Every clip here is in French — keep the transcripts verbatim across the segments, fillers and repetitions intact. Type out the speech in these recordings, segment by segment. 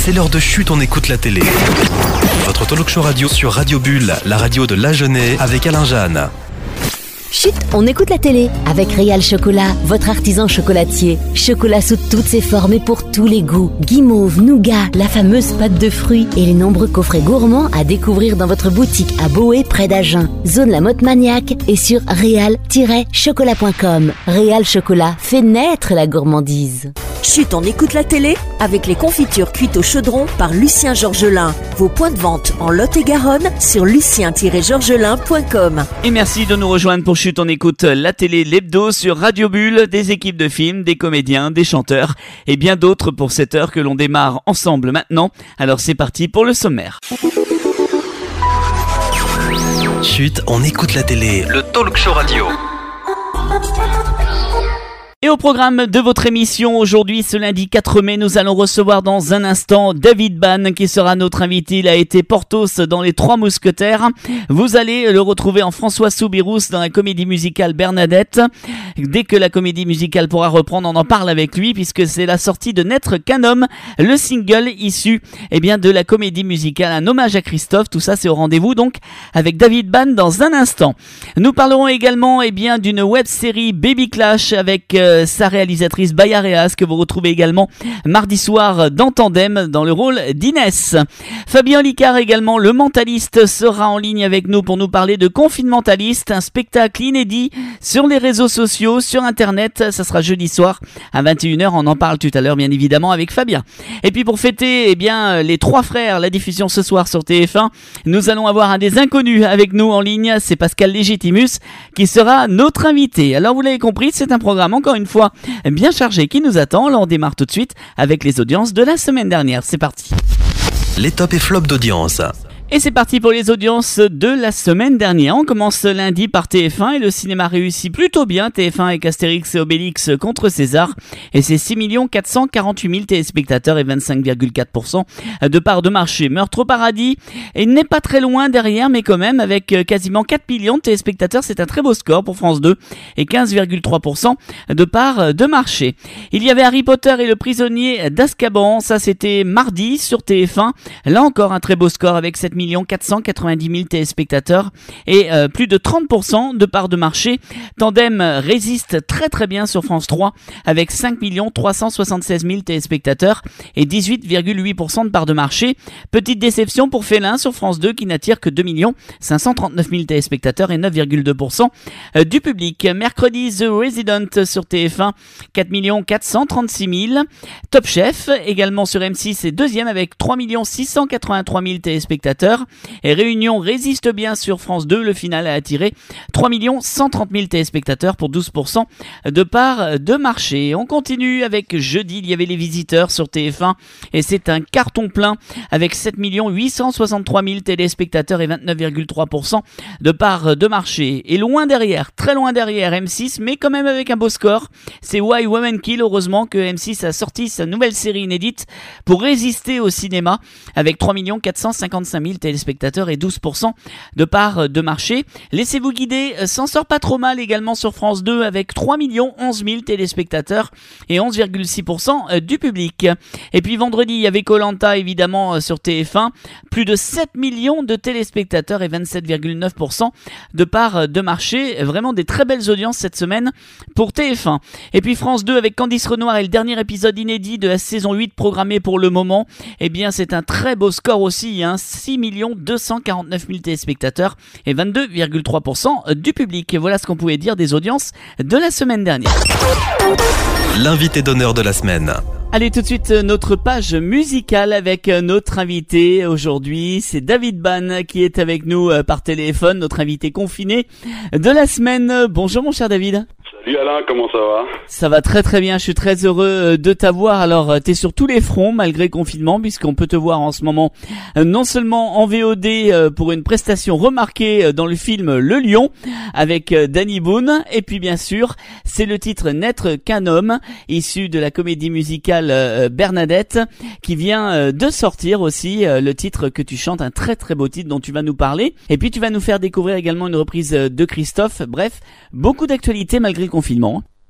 C'est l'heure de Chut, on écoute la télé. Votre talk show radio sur Radio Bulle, la radio de l'Agenais avec Alain Jeanne. Chut, on écoute la télé avec Réal Chocolat, votre artisan chocolatier. Chocolat sous toutes ses formes et pour tous les goûts. Guimauve, nougat, la fameuse pâte de fruits et les nombreux coffrets gourmands à découvrir dans votre boutique à Boé près d'Agen. Zone La Motte Maniaque et sur réal tiret chocolat point com. Réal Chocolat fait naître la gourmandise. Chut, on écoute la télé avec les confitures cuites au chaudron par Lucien Georgelin. Vos points de vente en Lot-et-Garonne sur lucien tiret georgelin point com. Et merci de nous rejoindre pour Chut, on écoute la télé, l'hebdo sur Radio Bulle, des équipes de films, des comédiens, des chanteurs et bien d'autres pour cette heure que l'on démarre ensemble maintenant. Alors c'est parti pour le sommaire. Chut, on écoute la télé, le talk show radio. Et au programme de votre émission aujourd'hui, ce lundi quatre mai, nous allons recevoir dans un instant David Bann qui sera notre invité. Il a été Porthos dans Les Trois Mousquetaires. Vous allez le retrouver en François Soubirous dans la comédie musicale Bernadette. Dès que la comédie musicale pourra reprendre, on en parle avec lui puisque c'est la sortie de N'être qu'un homme, le single issu eh bien, de la comédie musicale, un hommage à Christophe. Tout ça, c'est au rendez-vous donc avec David Bann dans un instant. Nous parlerons également eh bien, d'une web-série Baby Clash avec euh, sa réalisatrice Baya Reas que vous retrouvez également mardi soir dans Tandem dans le rôle d'Inès. Fabien Licard également, le mentaliste, sera en ligne avec nous pour nous parler de Confinementaliste, un spectacle inédit sur les réseaux sociaux, sur internet. Ça sera jeudi soir à vingt et une heures, on en parle tout à l'heure bien évidemment avec Fabien. Et puis pour fêter eh bien, les Trois Frères, la diffusion ce soir sur T F un, nous allons avoir un des inconnus avec nous en ligne, c'est Pascal Légitimus qui sera notre invité. Alors vous l'avez compris, c'est un programme encore une fois bien chargé qui nous attend. Là on démarre tout de suite avec les audiences de la semaine dernière. C'est parti. Les tops et flops d'audience. Et c'est parti pour les audiences de la semaine dernière. On commence lundi par T F un et le cinéma réussit plutôt bien. T F un avec Astérix et Obélix contre César et c'est six millions quatre cent quarante-huit mille téléspectateurs et vingt-cinq virgule quatre pour cent de part de marché. Meurtre au paradis et n'est pas très loin derrière mais quand même avec quasiment quatre millions de téléspectateurs. C'est un très beau score pour France deux et quinze virgule trois pour cent de part de marché. Il y avait Harry Potter et le prisonnier d'Azkaban. Ça c'était mardi sur T F un. Là encore un très beau score avec sept millions quatre cent quatre-vingt-dix mille téléspectateurs et euh, plus de trente pour cent de part de marché. Tandem résiste très très bien sur France trois avec cinq millions trois cent soixante-seize mille téléspectateurs et dix-huit virgule huit pour cent de part de marché. Petite déception pour Félin sur France deux qui n'attire que deux millions cinq cent trente-neuf mille téléspectateurs et neuf virgule deux pour cent du public. Mercredi, The Resident sur T F un, quatre millions quatre cent trente-six mille. Top Chef également sur M six est deuxième avec trois millions six cent quatre-vingt-trois mille téléspectateurs. Et Réunion résiste bien sur France deux. Le final a attiré trois millions cent trente mille téléspectateurs pour douze pour cent de part de marché. On continue avec jeudi, il y avait Les Visiteurs sur T F un et c'est un carton plein avec sept millions huit cent soixante-trois mille téléspectateurs et vingt-neuf virgule trois pour cent de part de marché. Et loin derrière, très loin derrière M six, mais quand même avec un beau score, c'est Why Women Kill. Heureusement que M six a sorti sa nouvelle série inédite pour résister au cinéma avec trois millions quatre cent cinquante-cinq mille téléspectateurs et douze pour cent de part de marché. Laissez-vous guider s'en sort pas trop mal également sur France deux avec trois millions onze mille téléspectateurs et onze virgule six pour cent du public. Et puis vendredi, il y avait Koh-Lanta évidemment sur T F un, plus de sept millions de téléspectateurs et vingt-sept virgule neuf pour cent de part de marché. Vraiment des très belles audiences cette semaine pour T F un. Et puis France deux avec Candice Renoir et le dernier épisode inédit de la saison huit programmé pour le moment. Eh bien c'est un très beau score aussi, hein, six millions deux cent quarante-neuf mille téléspectateurs et vingt-deux virgule trois pour cent du public. Et voilà ce qu'on pouvait dire des audiences de la semaine dernière. L'invité d'honneur de la semaine. Allez, tout de suite, notre page musicale avec notre invité aujourd'hui. C'est David Bann qui est avec nous par téléphone, notre invité confiné de la semaine. Bonjour mon cher David. Salut Alain, comment ça va? Ça va très très bien, je suis très heureux de t'avoir. Alors, t'es sur tous les fronts malgré le confinement puisqu'on peut te voir en ce moment non seulement en V O D pour une prestation remarquée dans le film Le Lion avec Danny Boone et puis bien sûr, c'est le titre N'être qu'un homme issu de la comédie musicale Bernadette qui vient de sortir aussi, le titre que tu chantes, un très très beau titre dont tu vas nous parler. Et puis tu vas nous faire découvrir également une reprise de Christophe. Bref, beaucoup d'actualités malgré le confinement.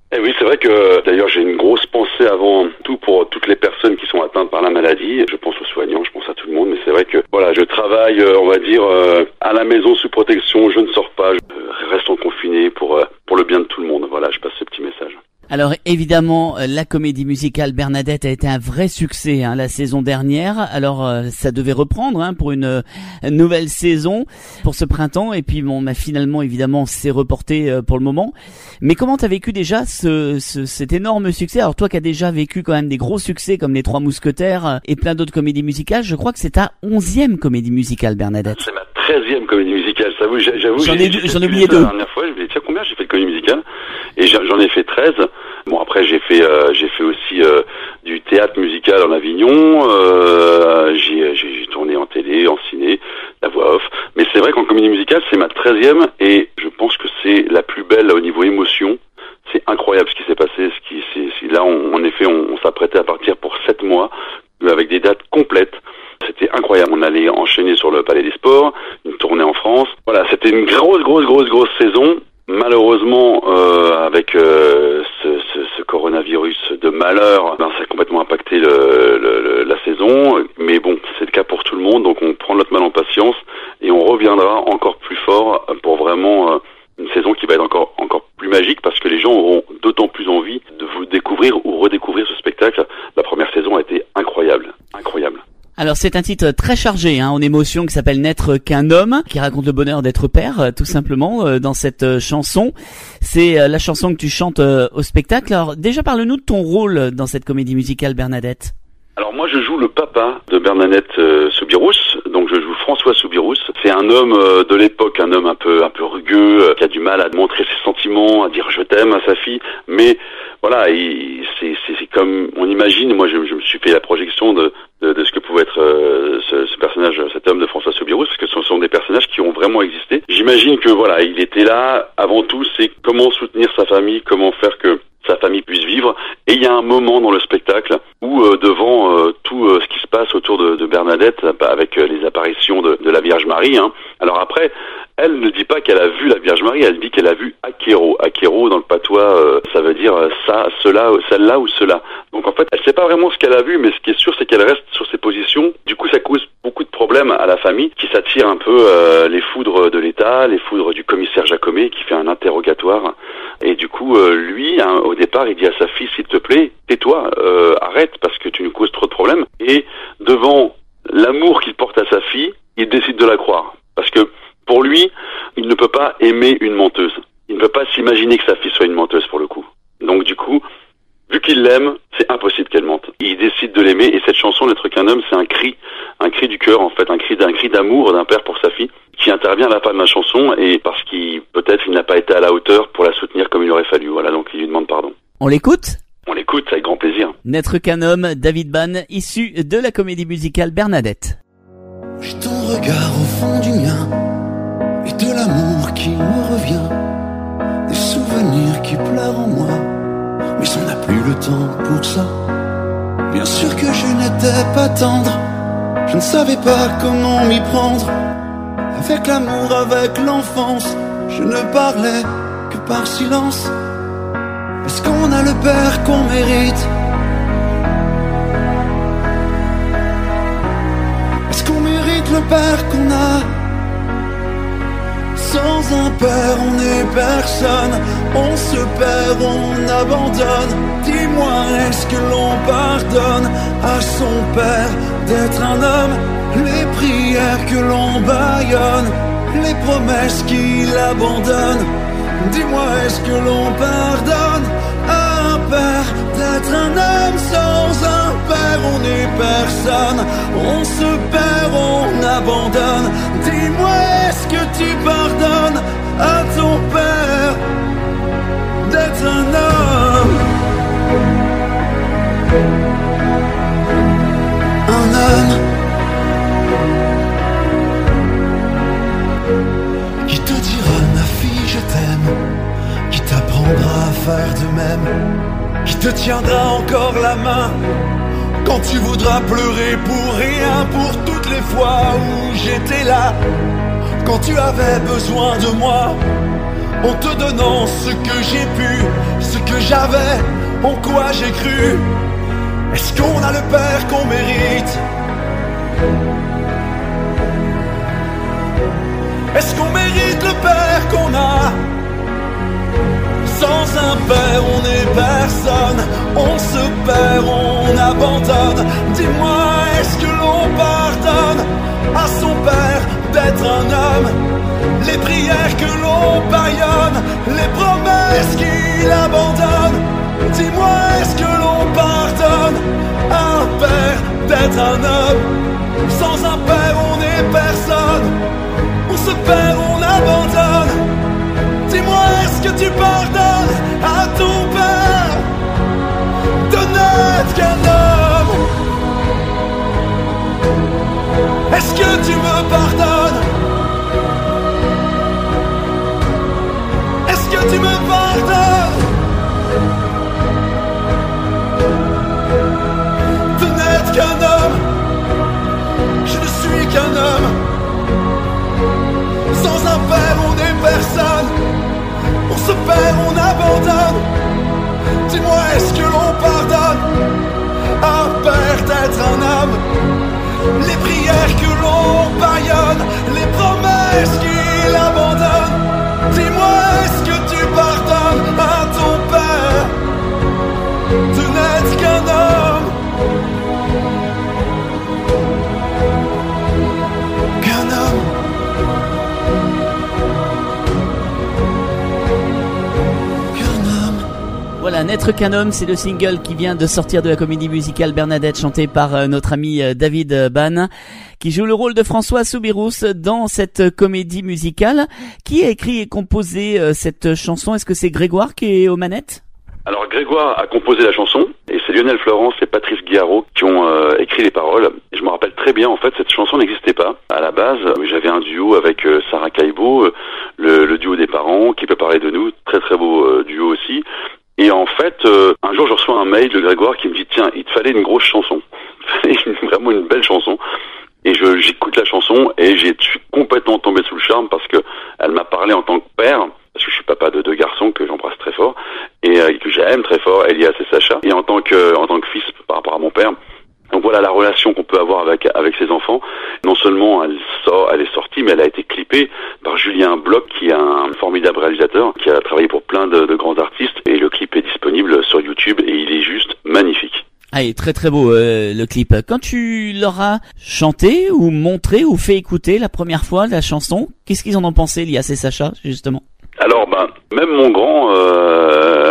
Eh oui, c'est vrai que d'ailleurs j'ai une grosse pensée avant tout pour toutes les personnes qui sont atteintes par la maladie. Je pense aux soignants, je pense à tout le monde, mais c'est vrai que voilà, je travaille, on va dire, à la maison sous protection, je ne sors pas, je reste en confiné pour, pour le bien de tout le monde. Voilà, je passe ce petit message. Alors évidemment, la comédie musicale Bernadette a été un vrai succès hein, la saison dernière. Alors euh, ça devait reprendre hein, pour une, euh, nouvelle saison pour ce printemps. Et puis bon, bah, finalement évidemment c'est reporté euh, pour le moment. Mais comment t'as vécu déjà ce, ce, cet énorme succès? Alors toi qui as déjà vécu quand même des gros succès comme Les Trois Mousquetaires et plein d'autres comédies musicales, je crois que c'est ta onzième comédie musicale Bernadette. C'est ma treizième comédie musicale. Ça vous, j'avoue, j'en ai, j'ai, j'en ai oublié deux. La dernière fois, je me disais tiens combien j'ai fait de comédie musicale et j'en ai fait treize. Bon après j'ai fait euh, j'ai fait aussi euh, du théâtre musical en Avignon, euh, j'ai, j'ai tourné en télé, en ciné, la voix off. Mais c'est vrai qu'en comédie musicale c'est ma treizième et je pense que c'est la plus belle au niveau émotion. C'est incroyable ce qui s'est passé. Ce qui c'est, c'est là on, en effet on, on s'apprêtait à partir pour sept mois avec des dates complètes. C'était incroyable. On allait enchaîner sur le Palais des Sports, une tournée en France. Voilà, c'était une grosse grosse grosse grosse saison. Malheureusement, euh, avec euh, ce, ce, ce coronavirus de malheur, ben, ça a complètement impacté le, le, le, la saison. Mais bon, c'est le cas pour tout le monde, donc on prend notre mal en patience et on reviendra encore plus fort pour vraiment euh, une saison qui va être encore encore plus magique parce que les gens auront d'autant plus envie de vous découvrir ou redécouvrir ce spectacle. La première saison a été incroyable, incroyable. Alors c'est un titre très chargé hein, en émotion qui s'appelle N'être qu'un homme, qui raconte le bonheur d'être père, tout simplement, euh, dans cette euh, chanson. C'est euh, la chanson que tu chantes euh, au spectacle. Alors déjà parle-nous de ton rôle dans cette comédie musicale Bernadette. Alors moi je joue le papa de Bernadette euh, Soubirous, donc je joue François Soubirous. C'est un homme euh, de l'époque, un homme un peu un peu rugueux, euh, qui a du mal à montrer ses sentiments, à dire je t'aime à sa fille, mais voilà, il, c'est, c'est, c'est comme on imagine. Moi je, je me suis fait la projection de de, de ce que pouvait être euh, ce, ce personnage, cet homme de François Soubirous, parce que ce sont des personnages qui ont vraiment existé. J'imagine que voilà, il était là avant tout, c'est comment soutenir sa famille, comment faire que sa famille puisse vivre. Et il y a un moment dans le spectacle où euh, devant euh, tout euh, ce qui se passe autour de, de Bernadette, bah, avec euh, les apparitions de, de la Vierge Marie, hein. Alors après, elle ne dit pas qu'elle a vu la Vierge Marie, elle dit qu'elle a vu Akero. Akero, dans le patois, euh, ça veut dire euh, ça, cela, celle-là ou cela. Donc en fait, elle sait pas vraiment ce qu'elle a vu, mais ce qui est sûr, c'est qu'elle reste sur ses positions. Du coup, ça cause beaucoup de problèmes à la famille, qui s'attire un peu euh, les foudres de l'État, les foudres du commissaire Jacomet, qui fait un interrogatoire. Et du coup, euh, lui, hein, au départ, il dit à sa fille, s'il te plaît, tais-toi, euh, arrête, parce que tu nous causes trop de problèmes. Et devant l'amour qu'il porte à sa fille, il décide de la croire. Parce que pour lui, il ne peut pas aimer une menteuse. Il ne peut pas s'imaginer que sa fille soit une menteuse pour le coup. Donc du coup, vu qu'il l'aime, c'est impossible qu'elle mente. Il décide de l'aimer et cette chanson, N'être qu'un homme, c'est un cri, un cri du cœur en fait, un cri, un cri d'amour d'un père pour sa fille qui intervient à la fin de ma chanson et parce qu'il peut-être il n'a pas été à la hauteur pour la soutenir comme il aurait fallu. Voilà, donc il lui demande pardon. On l'écoute ? On l'écoute avec grand plaisir. N'être qu'un homme, David Bann, issu de la comédie musicale Bernadette. J'ai ton regard au fond du mien et de l'amour qui me revient, des souvenirs qui pleurent en moi, mais on n'a plus le temps pour ça. Bien sûr que je n'étais pas tendre, je ne savais pas comment m'y prendre. Avec l'amour, avec l'enfance, je ne parlais que par silence. Est-ce qu'on a le père qu'on mérite? Est-ce qu'on mérite le père qu'on a? Sans un père on n'est personne, on se perd, on abandonne. Dis-moi, est-ce que l'on pardonne à son père d'être un homme? Les prières que l'on bâillonne, les promesses qu'il abandonne. Dis-moi, est-ce que l'on pardonne à un père d'être un homme? Sans un père on n'est personne, on se perd, on abandonne. Dis-moi, est-ce que tu pardonnes à ton père d'être un homme? Un homme qui te dira ma fille je t'aime, qui t'apprendra à faire de même, qui te tiendra encore la main quand tu voudras pleurer pour rien, pour toutes les fois où j'étais là, quand tu avais besoin de moi, en te donnant ce que j'ai pu, ce que j'avais, en quoi j'ai cru. Est-ce qu'on a le père qu'on mérite? Est-ce qu'on mérite le père qu'on a? Sans un père on n'est personne, on se perd, on abandonne. Dis-moi, est-ce que l'on pardonne à son père d'être un homme? Les prières que l'on bâillonne, les promesses qu'il abandonne. Dis-moi, est-ce que l'on pardonne à un père d'être un homme? Sans un père on n'est personne, on se perd, on abandonne. Dis-moi, est-ce que tu pardonnes à ton père de n'être qu'un homme? Est-ce que tu me pardonnes? Est-ce que tu me pardonnes de n'être qu'un homme? Je ne suis qu'un homme. Sans un père on n'est personne, on se perd, on abandonne. Dis-moi, est-ce que l'on pardonne à un père d'être un homme? Les prières que l'on bâillonne, les promesses qu'il abandonne. Dis-moi, est-ce que tu pardonnes à ton père de n'être qu'un homme? Qu'un homme. Voilà, N'être qu'un homme, c'est le single qui vient de sortir de la comédie musicale Bernadette, chantée par euh, notre ami euh, David euh, Ban, qui joue le rôle de François Soubirous dans cette comédie musicale. Qui a écrit et composé euh, cette chanson? Est-ce que c'est Grégoire qui est aux manettes? Alors Grégoire a composé la chanson, et c'est Lionel Florence et Patrice Guiaro qui ont euh, écrit les paroles. Et je me rappelle très bien, en fait, cette chanson n'existait pas. À la base, j'avais un duo avec euh, Sarah Caïbo, euh, le, le duo des parents, qui peut parler de nous, très très beau euh, duo aussi. Et en fait, euh, un jour je reçois un mail de Grégoire qui me dit « Tiens, il te fallait une grosse chanson, il te fallait vraiment une belle chanson ». Et je j'écoute la chanson et j'ai je suis complètement tombé sous le charme parce que elle m'a parlé en tant que père, parce que je suis papa de deux garçons que j'embrasse très fort et euh, que j'aime très fort, Elias et Sacha, et en tant que en tant que fils par rapport à mon père. Donc voilà la relation qu'on peut avoir avec avec ses enfants. Non seulement elle sort, elle est sortie, mais elle a été clippée par Julien Bloch, qui est un formidable réalisateur, qui a travaillé pour plein de, de grands artistes. Et le clip est disponible sur YouTube et il est juste magnifique. Ah, il est très très beau euh, le clip. Quand tu leur as chanté ou montré ou fait écouter la première fois la chanson, qu'est-ce qu'ils en ont pensé, Elias et Sacha, justement? Alors ben, même mon grand euh...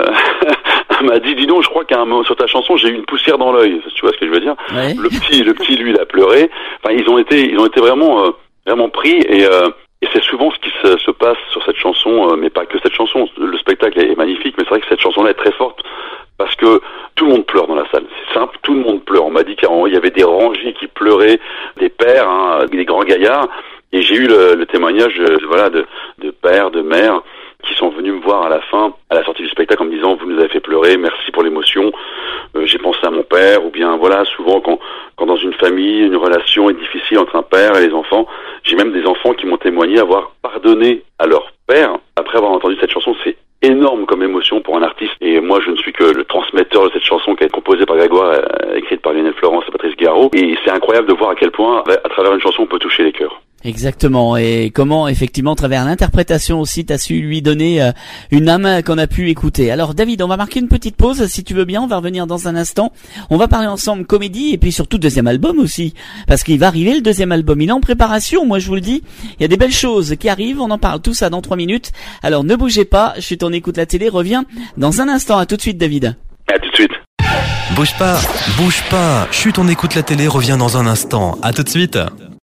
m'a dit, dis donc, je crois qu'à un moment sur ta chanson, j'ai eu une poussière dans l'œil. Tu vois ce que je veux dire? Ouais. Le petit, le petit, lui, il a pleuré. Enfin, ils ont été, ils ont été vraiment, euh, vraiment pris. Et, euh, et c'est souvent ce qui se, se passe sur cette chanson, euh, mais pas que cette chanson. Le spectacle est, est magnifique, mais c'est vrai que cette chanson-là est très forte parce que tout le monde pleure dans la salle. C'est simple, tout le monde pleure. On m'a dit qu'il y avait des rangées qui pleuraient, des pères, hein, des grands gaillards. Et j'ai eu le, le témoignage, euh, voilà, de, de pères, de mères, qui sont venus me voir à la fin, à la sortie du spectacle, en me disant « Vous nous avez fait pleurer, merci pour l'émotion, euh, j'ai pensé à mon père », ou bien voilà, souvent quand, quand dans une famille, une relation est difficile entre un père et les enfants, j'ai même des enfants qui m'ont témoigné avoir pardonné à leur père après avoir entendu cette chanson. C'est énorme comme émotion pour un artiste, et moi je ne suis que le transmetteur de cette chanson qui a été composée par Grégoire, euh, écrite par Lionel Florence et Patrice Guiaro, et c'est incroyable de voir à quel point, à travers une chanson, on peut toucher les cœurs. Exactement, et comment effectivement à travers l'interprétation aussi t'as su lui donner euh, une âme qu'on a pu écouter. Alors David, on va marquer une petite pause si tu veux bien, on va revenir dans un instant. On va parler ensemble comédie et puis surtout deuxième album aussi, parce qu'il va arriver le deuxième album, il est en préparation, moi je vous le dis, il y a des belles choses qui arrivent, on en parle tout ça dans trois minutes. Alors ne bougez pas, Chut, on écoute la télé, reviens dans un instant. À tout de suite David. À tout de suite. Bouge pas, bouge pas, Chut, on écoute la télé, reviens dans un instant. À tout de suite.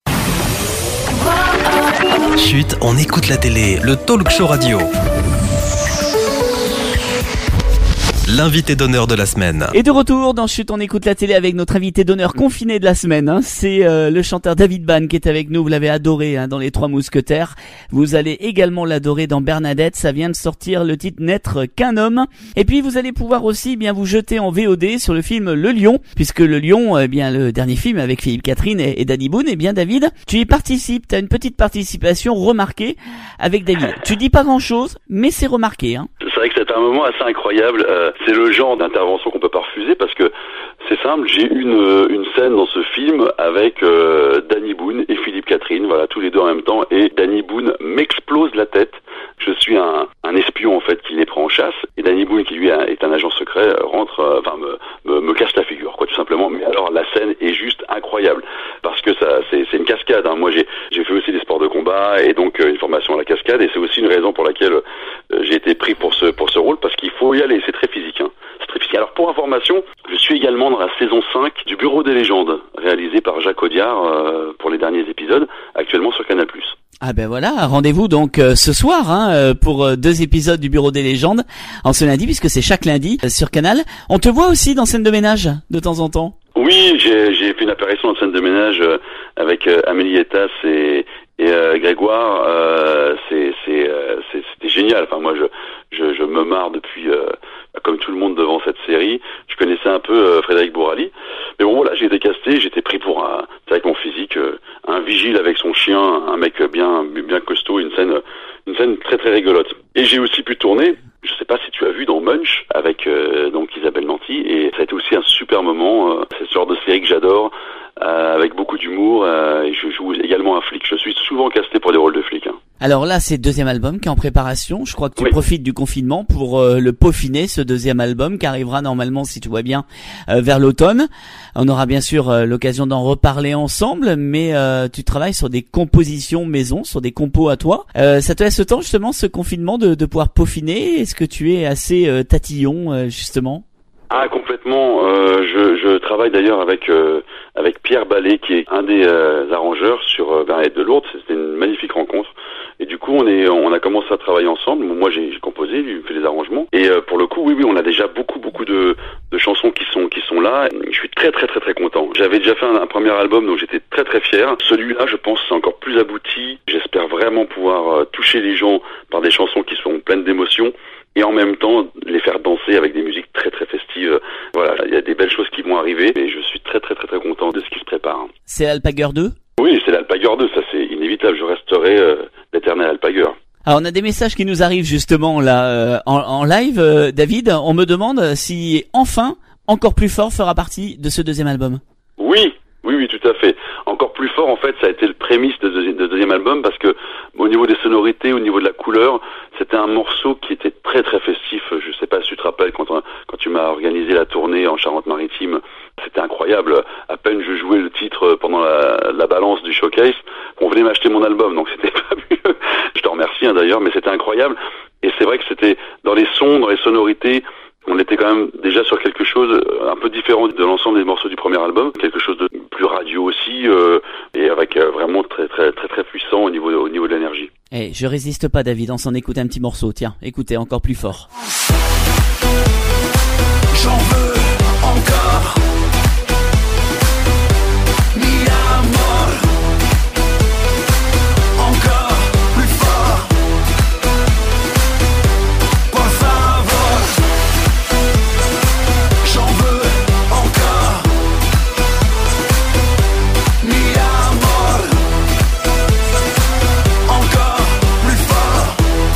Chut, on écoute la télé, le talk show radio. L'invité d'honneur de la semaine. Et de retour dans Chut, on écoute la télé avec notre invité d'honneur confiné de la semaine. Hein. C'est euh, le chanteur David Ban qui est avec nous. Vous l'avez adoré hein, dans Les Trois Mousquetaires. Vous allez également l'adorer dans Bernadette. Ça vient de sortir le titre N'être qu'un homme. Et puis vous allez pouvoir aussi bien vous jeter en V O D sur le film Le Lion, puisque Le Lion, eh bien le dernier film avec Philippe Catherine et, et Danny Boone. Eh bien David, tu y participes. T'as une petite participation remarquée avec David. Tu dis pas grand chose, mais c'est remarqué. Hein. C'est vrai que c'est un moment assez incroyable. Euh, c'est le genre d'intervention qu'on peut pas refuser parce que c'est simple. J'ai une une scène dans ce film avec euh, Danny Boone et Philippe Catherine, voilà, tous les deux en même temps. Et Danny Boone m'explose la tête. Je suis un, un espion en fait qui les prend en chasse. Et Danny Boone, qui lui est un agent secret, rentre, euh, enfin me, me me casse la figure, quoi, tout simplement. Mais alors la scène est juste incroyable parce que ça, c'est c'est une cascade. Hein. Moi, j'ai j'ai fait aussi des sports de combat et donc euh, une formation à la cascade. Et c'est aussi une raison pour laquelle euh, j'ai été pris pour ce pour ce rôle parce qu'il faut y aller. C'est très physique. Hein. C'est très physique. Alors pour information, je suis également dans la saison cinq du Bureau des légendes, réalisé par Jacques Audiard euh, pour les derniers épisodes, actuellement sur Canal plus. Ah ben voilà, rendez-vous donc euh, ce soir hein, euh, pour euh, deux épisodes du Bureau des légendes en ce lundi, puisque c'est chaque lundi euh, sur Canal. On te voit aussi dans Scène de ménage de temps en temps. Oui, j'ai, j'ai fait une apparition dans Scène de ménage euh, avec euh, Amélie Etas et, et euh, Grégoire. Euh, c'est, c'est, euh, c'est, c'était génial. Enfin moi, je, je, je me marre depuis, euh, comme tout le monde devant cette série. Je connaissais un peu euh, Frédéric Bourali, mais bon voilà, j'ai été casté, j'étais pris pour un, avec mon physique, euh, un vigile avec son chien, un mec bien, bien costaud, une scène, une scène très très rigolote. Et j'ai aussi pu tourner. Je sais pas si tu as vu dans Munch avec euh, donc Isabelle Nanty, et ça a été aussi un super moment. Euh, c'est ce genre de série que j'adore, euh, avec beaucoup d'humour. Euh, et je joue également un flic. Je suis souvent casté pour des rôles de flic. Hein. Alors là, c'est le deuxième album qui est en préparation. Je crois que tu oui. profites du confinement pour euh, le peaufiner, ce deuxième album qui arrivera normalement, si tout va bien, euh, vers l'automne. On aura bien sûr euh, l'occasion d'en reparler ensemble, mais euh, tu travailles sur des compositions maison, sur des compos à toi. Euh, ça te laisse le temps justement, ce confinement, de, de pouvoir peaufiner. Est-ce que tu es assez euh, tatillon euh, justement ? Ah, complètement. Euh, je, je travaille d'ailleurs avec euh, avec Pierre Ballet, qui est un des euh, arrangeurs sur euh, Bernadette de Lourdes. C'était une magnifique rencontre. Et du coup, on est, on a commencé à travailler ensemble. Moi, j'ai, j'ai composé, lui, il fait les arrangements. Et euh, pour le coup, oui, oui, on a déjà beaucoup, beaucoup de, de chansons qui sont, qui sont là. Je suis très, très, très, très content. J'avais déjà fait un, un premier album, donc j'étais très, très fier. Celui-là, je pense, c'est encore plus abouti. J'espère vraiment pouvoir euh, toucher les gens par des chansons qui sont pleines d'émotions. Et en même temps, les faire danser avec des musiques très très festives. Voilà, il y a des belles choses qui vont arriver et je suis très très très très content de ce qui se prépare. C'est l'Alpagueur deux ? Oui, c'est l'Alpagueur deux, ça c'est inévitable, je resterai euh, l'éternel Alpagueur. Alors on a des messages qui nous arrivent justement là euh, en, en live. Euh, David, on me demande si enfin Encore plus fort fera partie de ce deuxième album. Oui, oui, oui, tout à fait. Encore plus fort, en fait, ça a été le prémisse de ce deuxième album parce que au niveau des sonorités, au niveau de la couleur, c'était un morceau qui était très très festif. Je sais pas si tu te rappelles quand, on, quand tu m'as organisé la tournée en Charente-Maritime, c'était incroyable. À peine je jouais le titre pendant la, la balance du showcase, on venait m'acheter mon album, donc c'était fabuleux. Je te remercie hein, d'ailleurs, mais c'était incroyable. Et c'est vrai que c'était dans les sons, dans les sonorités, on était quand même déjà sur quelque chose un peu différent de l'ensemble des morceaux du premier album, quelque chose de plus radio aussi, euh, et avec euh, vraiment très très très très puissant au niveau au niveau de l'énergie. Eh, je résiste pas, David, on s'en écoute un petit morceau. Tiens, écoutez, encore plus fort. J'en veux encore. Mi amor. Encore plus fort. Por favor. J'en veux encore. Mi amor. Encore plus fort.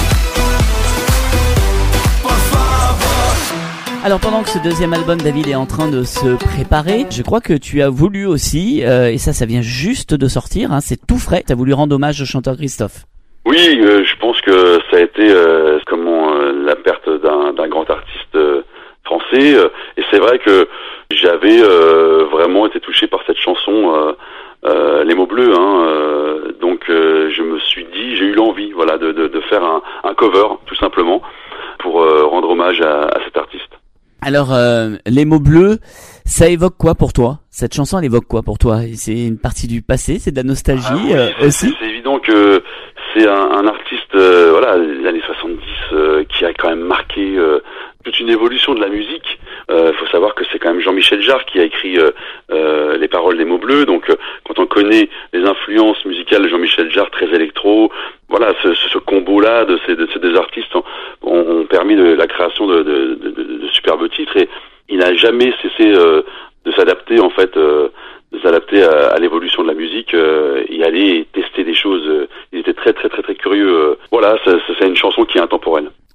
Por favor. Alors pendant que ce deuxième album, David, est en train de se préparer, je crois que tu as voulu aussi, euh, et ça ça vient juste de sortir, hein, c'est tout frais, tu as voulu rendre hommage au chanteur Christophe. Oui, euh, je pense que ça a été euh, comment euh, la perte d'un, d'un grand artiste euh, français, euh, et c'est vrai que j'avais euh, vraiment été touché par cette chanson, euh, euh, Les mots bleus, hein, euh, donc euh, je me suis dit, j'ai eu l'envie, voilà, de, de, de faire un, un cover, tout simplement, pour euh, rendre hommage à, à cet artiste. Alors, euh, les mots bleus, ça évoque quoi pour toi ? Cette chanson, elle évoque quoi pour toi ? C'est une partie du passé, c'est de la nostalgie ah, oui, euh, c'est, aussi c'est, c'est évident que c'est un, un artiste, euh, voilà, des années soixante-dix, euh, qui a quand même marqué euh, toute une évolution de la musique. Il euh, faut savoir que c'est quand même Jean-Michel Jarre qui a écrit euh, euh, les paroles des mots bleus. Donc, euh, quand on connaît les influences musicales de Jean-Michel Jarre, très électro, voilà, ce, ce, ce combo-là de ces, de ces deux artistes ont, ont permis de, la création de, de, de, de, de superbes titres. Et il n'a jamais cessé euh, de s'adapter, en fait, euh, de s'adapter à, à l'évolution de la musique, euh, y aller et tester des choses. Il était très, très, très, très curieux. Voilà, c'est, c'est une chanson qui est intemporelle.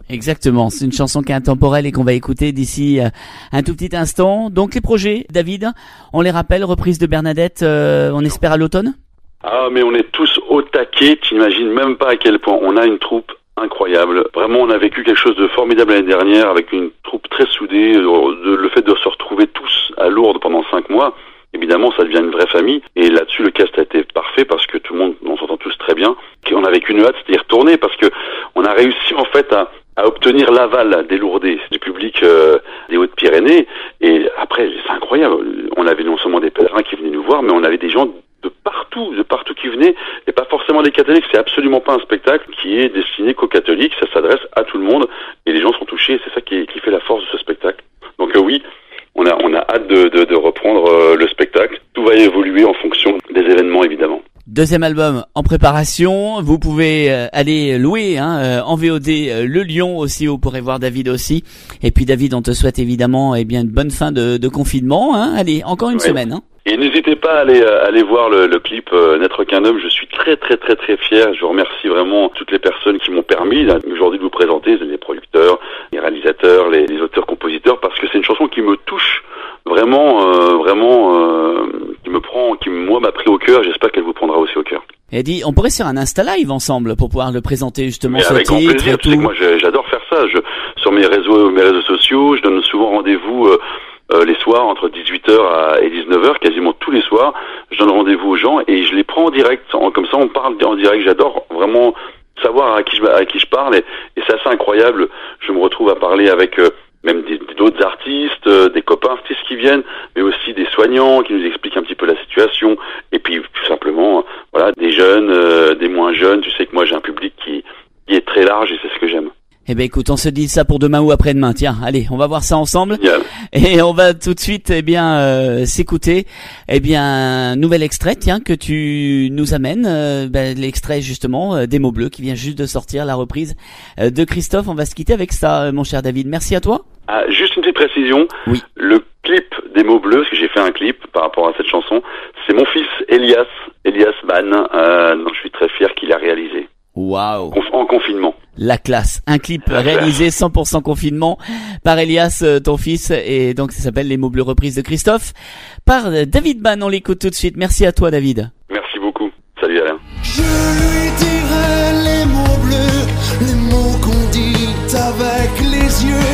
Exactement, c'est une chanson qui est intemporelle et qu'on va écouter d'ici euh, un tout petit instant. Donc les projets, David, on les rappelle, reprise de Bernadette, euh, on espère à l'automne? Ah, mais on est tous au taquet, t'imagines même pas à quel point on a une troupe incroyable. Vraiment, on a vécu quelque chose de formidable l'année dernière avec une troupe très soudée. De, le fait de se retrouver tous à Lourdes pendant cinq mois, évidemment, ça devient une vraie famille. Et là-dessus, le cast a été parfait parce que tout le monde, on s'entend tous très bien. On avait qu'une hâte, c'est d'y retourner parce que on a réussi en fait à, à obtenir l'aval des Lourdais, du public euh, des Hautes-Pyrénées. Et après, c'est incroyable. On avait non seulement des pèlerins qui venaient nous voir, mais on avait des gens de partout, de partout qui venaient, et pas forcément des catholiques. C'est absolument pas un spectacle qui est destiné qu'aux catholiques. Ça s'adresse à tout le monde et les gens sont touchés. Et c'est ça qui, est, qui fait la force de ce spectacle. Donc euh, oui, on a on a hâte de, de, de reprendre euh, le spectacle. Tout va évoluer en fonction des événements, évidemment. Deuxième album en préparation, vous pouvez euh, aller louer hein, euh, en V O D euh, Le Lion aussi, vous pourrez voir David aussi. Et puis David, on te souhaite évidemment eh bien une bonne fin de, de confinement. Hein. Allez, encore une ouais. semaine. Hein. Et n'hésitez pas à aller, à aller voir le, le clip euh, N'être qu'un homme. Je suis très très très très fier. Je vous remercie vraiment toutes les personnes qui m'ont permis là, aujourd'hui de vous présenter, les producteurs, les réalisateurs, les, les auteurs-compositeurs, parce que c'est une chanson qui me touche vraiment, euh, vraiment, euh, qui me prend, qui moi m'a pris au cœur. J'espère qu'elle vous prendra aussi au cœur. Et dit, on pourrait se faire un Insta Live ensemble pour pouvoir le présenter justement. Mais ce avec grand titre plaisir. et Tu sais que moi j'adore faire ça. Je, sur mes réseaux, mes réseaux sociaux, je donne souvent rendez-vous. Euh, Euh, les soirs entre dix-huit heures et dix-neuf heures, quasiment tous les soirs, je donne rendez-vous aux gens et je les prends en direct. En, comme ça, on parle en direct. J'adore vraiment savoir à qui je, à qui je parle et, et c'est assez incroyable. Je me retrouve à parler avec euh, même des, d'autres artistes, euh, des copains artistes qui viennent, mais aussi des soignants qui nous expliquent un petit peu la situation. Et puis tout simplement, euh, voilà, des jeunes, euh, des moins jeunes. Tu sais que moi j'ai un public qui, qui est très large et c'est ce que j'aime. Eh ben écoute, on se dit ça pour demain ou après-demain. Tiens, allez, on va voir ça ensemble. Yeah. Et on va tout de suite eh bien euh, s'écouter eh bien un nouvel extrait tiens que tu nous amènes euh, ben, l'extrait justement euh, des mots bleus qui vient juste de sortir, la reprise euh, de Christophe. On va se quitter avec ça euh, mon cher David. Merci à toi. Ah, juste une petite précision. Oui. Le clip des mots bleus, parce que j'ai fait un clip par rapport à cette chanson, c'est mon fils Elias, Elias Mann, euh, dont je suis très fier qu'il a réalisé. Waouh. En confinement. La classe, un clip La réalisé classe. cent pour cent confinement par Elias, ton fils, et donc ça s'appelle Les mots bleus, reprise de Christophe par David Mann. On l'écoute tout de suite. Merci à toi David. Merci beaucoup. Salut Alain. Je lui dirai les mots bleus, les mots qu'on dit avec les yeux.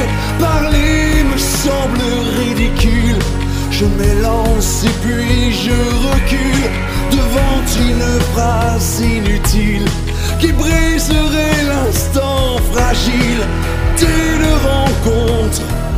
Parler me semble ridicule. Je m'élance et puis je recule devant une phrase inutile qui briserait l'instant fragile d'une rencontre,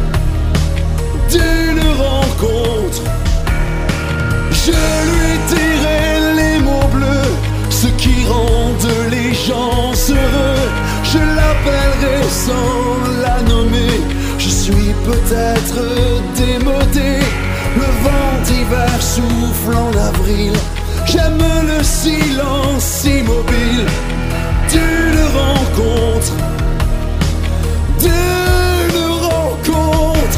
d'une rencontre. Je lui dirai les mots bleus, ce qui rendent les gens heureux. Je l'appellerai sans la nommer. Je suis peut-être démodé, le vent d'hiver souffle en avril. J'aime le silence immobile d'une rencontre, d'une rencontre.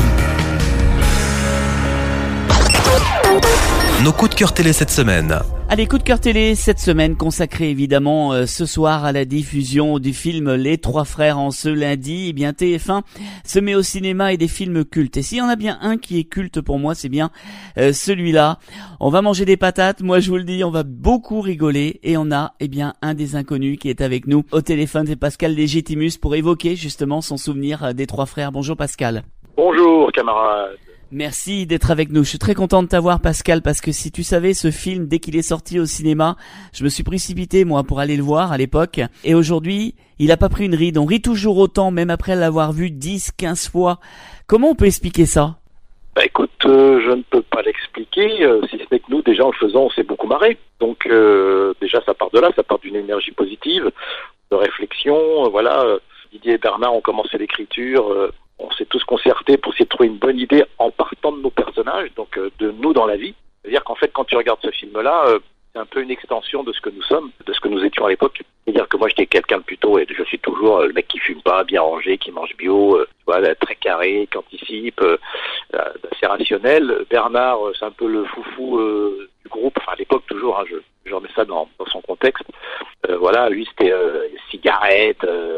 Nos coups de cœur télé cette semaine. Allez, coup de cœur télé cette semaine consacré évidemment euh, ce soir à la diffusion du film Les Trois Frères en ce lundi. Eh bien T F un se met au cinéma et des films cultes. Et s'il y en a bien un qui est culte pour moi, c'est bien euh, celui-là. On va manger des patates, moi je vous le dis, on va beaucoup rigoler. Et on a eh bien un des inconnus qui est avec nous au téléphone, c'est Pascal Légitimus pour évoquer justement son souvenir des Trois Frères. Bonjour Pascal. Bonjour camarades. Merci d'être avec nous. Je suis très content de t'avoir Pascal parce que si tu savais ce film dès qu'il est sorti au cinéma, je me suis précipité moi pour aller le voir à l'époque et aujourd'hui, il a pas pris une ride. On rit toujours autant même après l'avoir vu dix, quinze fois. Comment on peut expliquer ça? Bah écoute, euh, je ne peux pas l'expliquer, euh, si ce n'est que nous déjà en le faisant on s'est beaucoup marré. Donc euh, déjà ça part de là, ça part d'une énergie positive, de réflexion, euh, voilà. Euh, Didier et Bernard ont commencé l'écriture, euh, on s'est tous concertés pour essayer de trouver une bonne idée en partant de nos personnages, donc euh, de nous dans la vie. C'est-à-dire qu'en fait, quand tu regardes ce film-là, euh, c'est un peu une extension de ce que nous sommes, de ce que nous étions à l'époque. C'est-à-dire que moi, j'étais quelqu'un de plutôt, et je suis toujours euh, le mec qui fume pas, bien rangé, qui mange bio, euh, voilà, très carré, qui anticipe, euh, assez rationnel. Bernard, euh, c'est un peu le foufou euh, du groupe, enfin à l'époque toujours, hein, je, je remets ça dans, dans son contexte. Euh, voilà, lui, c'était euh, cigarette, euh,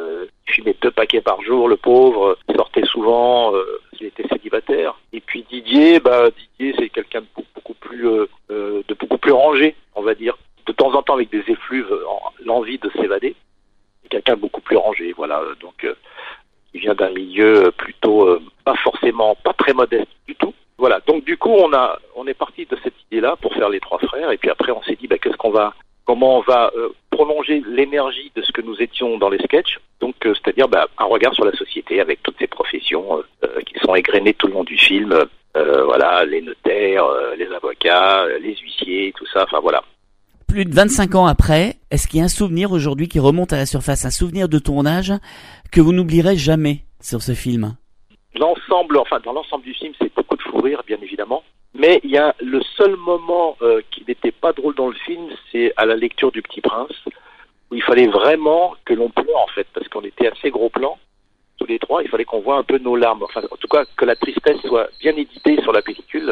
Il fumait deux paquets par jour, le pauvre, il sortait souvent, euh, il était célibataire. Et puis Didier, bah Didier c'est quelqu'un de beaucoup plus euh, de beaucoup plus rangé, on va dire. De temps en temps avec des effluves, l'envie de s'évader. C'est quelqu'un de beaucoup plus rangé, voilà. Donc euh, il vient d'un milieu plutôt euh, pas forcément, pas très modeste du tout. Voilà. Donc du coup on a, on est parti de cette idée-là pour faire Les Trois Frères. Et puis après on s'est dit, bah qu'est-ce qu'on va, comment on va euh, prolonger l'énergie de ce que nous étions dans les sketchs. Donc euh, c'est-à-dire bah, un regard sur la société avec toutes ces professions euh, qui sont égrenées tout le long du film. Euh, voilà, les notaires, euh, les avocats, les huissiers, tout ça. Enfin voilà. Plus de vingt-cinq ans après, est-ce qu'il y a un souvenir aujourd'hui qui remonte à la surface, un souvenir de tournage que vous n'oublierez jamais sur ce film? L'ensemble, enfin dans l'ensemble du film, c'est beaucoup de fou rire, bien évidemment. Mais il y a le seul moment euh, qui n'était pas drôle dans le film, c'est à la lecture du Petit Prince, où il fallait vraiment que l'on pleure en fait, parce qu'on était assez gros plans, tous les trois, il fallait qu'on voit un peu nos larmes. Enfin, en tout cas, que la tristesse soit bien éditée sur la pellicule.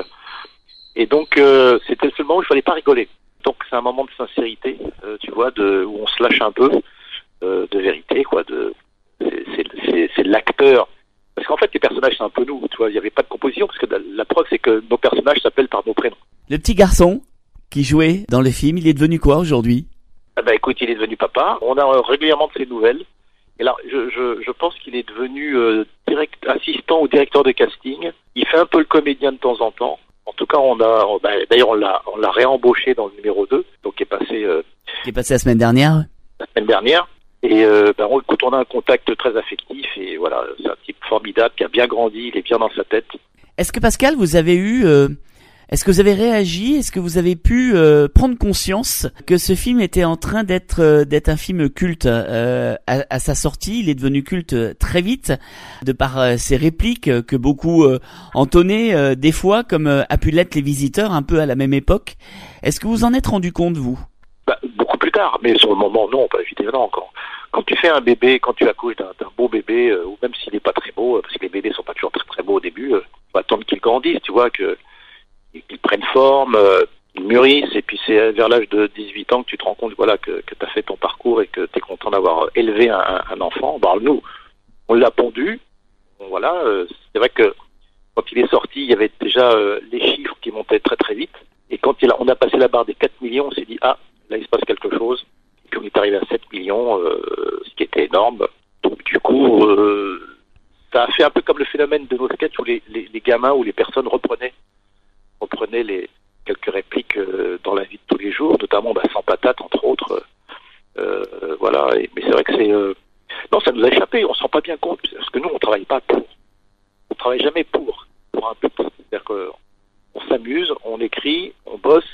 Et donc, euh, c'était le seul moment où il fallait pas rigoler. Donc c'est un moment de sincérité, euh, tu vois, de, où on se lâche un peu, euh, de vérité, quoi. De, c'est, c'est, c'est, c'est l'acteur. Parce qu'en fait, les personnages, c'est un peu nous, tu vois. Il n'y avait pas de composition, parce que la, la preuve, c'est que nos personnages s'appellent par nos prénoms. Le petit garçon qui jouait dans le film, il est devenu quoi aujourd'hui? Ah bah écoute, il est devenu papa. On a régulièrement de ses nouvelles. Et là, je, je, je pense qu'il est devenu euh, direct, assistant ou directeur de casting. Il fait un peu le comédien de temps en temps. En tout cas, on a, on, bah, d'ailleurs, on l'a, on l'a réembauché dans le numéro deux, donc qui est passé, euh, qui est passé la semaine dernière. La semaine dernière. Et euh, bah, on, écoute, on a un contact très affectif et voilà, c'est un type formidable qui a bien grandi, il est bien dans sa tête. Est-ce que Pascal, vous avez eu, euh, est-ce que vous avez réagi, est-ce que vous avez pu euh, prendre conscience que ce film était en train d'être euh, d'être un film culte euh, à, à sa sortie? Il est devenu culte très vite de par euh, ses répliques euh, que beaucoup euh, entonnaient euh, des fois, comme euh, a pu l'être Les Visiteurs un peu à la même époque. Est-ce que vous en êtes rendu compte, vous? Bah, beaucoup plus tard, mais sur le moment non, pas évidemment. Quand, quand tu fais un bébé, quand tu accouches d'un, d'un beau bébé, euh, ou même s'il n'est pas très beau, parce que les bébés sont pas toujours très, très beaux au début, euh, faut attendre qu'ils grandissent, tu vois, que qu'ils prennent forme, euh, qu'ils mûrissent, et puis c'est vers l'âge de dix-huit ans que tu te rends compte, voilà, que, que tu as fait ton parcours et que tu es content d'avoir élevé un, un enfant. Bah, nous, on l'a pondu, bon, voilà, euh, c'est vrai que quand il est sorti, il y avait déjà euh, les chiffres qui montaient très très vite, et quand il a, on a passé la barre des quatre millions, on s'est dit, ah, là il se passe quelque chose, et puis on est arrivé à sept millions, euh, ce qui était énorme. Donc du coup, euh, ça a fait un peu comme le phénomène de nos sketchs où les, les, les gamins ou les personnes reprenaient reprenaient les quelques répliques euh, dans la vie de tous les jours, notamment bah, Sans patate entre autres. Euh, euh, voilà. Et, mais c'est vrai que c'est euh... non, ça nous a échappé. On se rend pas bien compte parce que nous on travaille pas pour. On travaille jamais pour pour un but. C'est-à-dire que on s'amuse, on écrit, on bosse,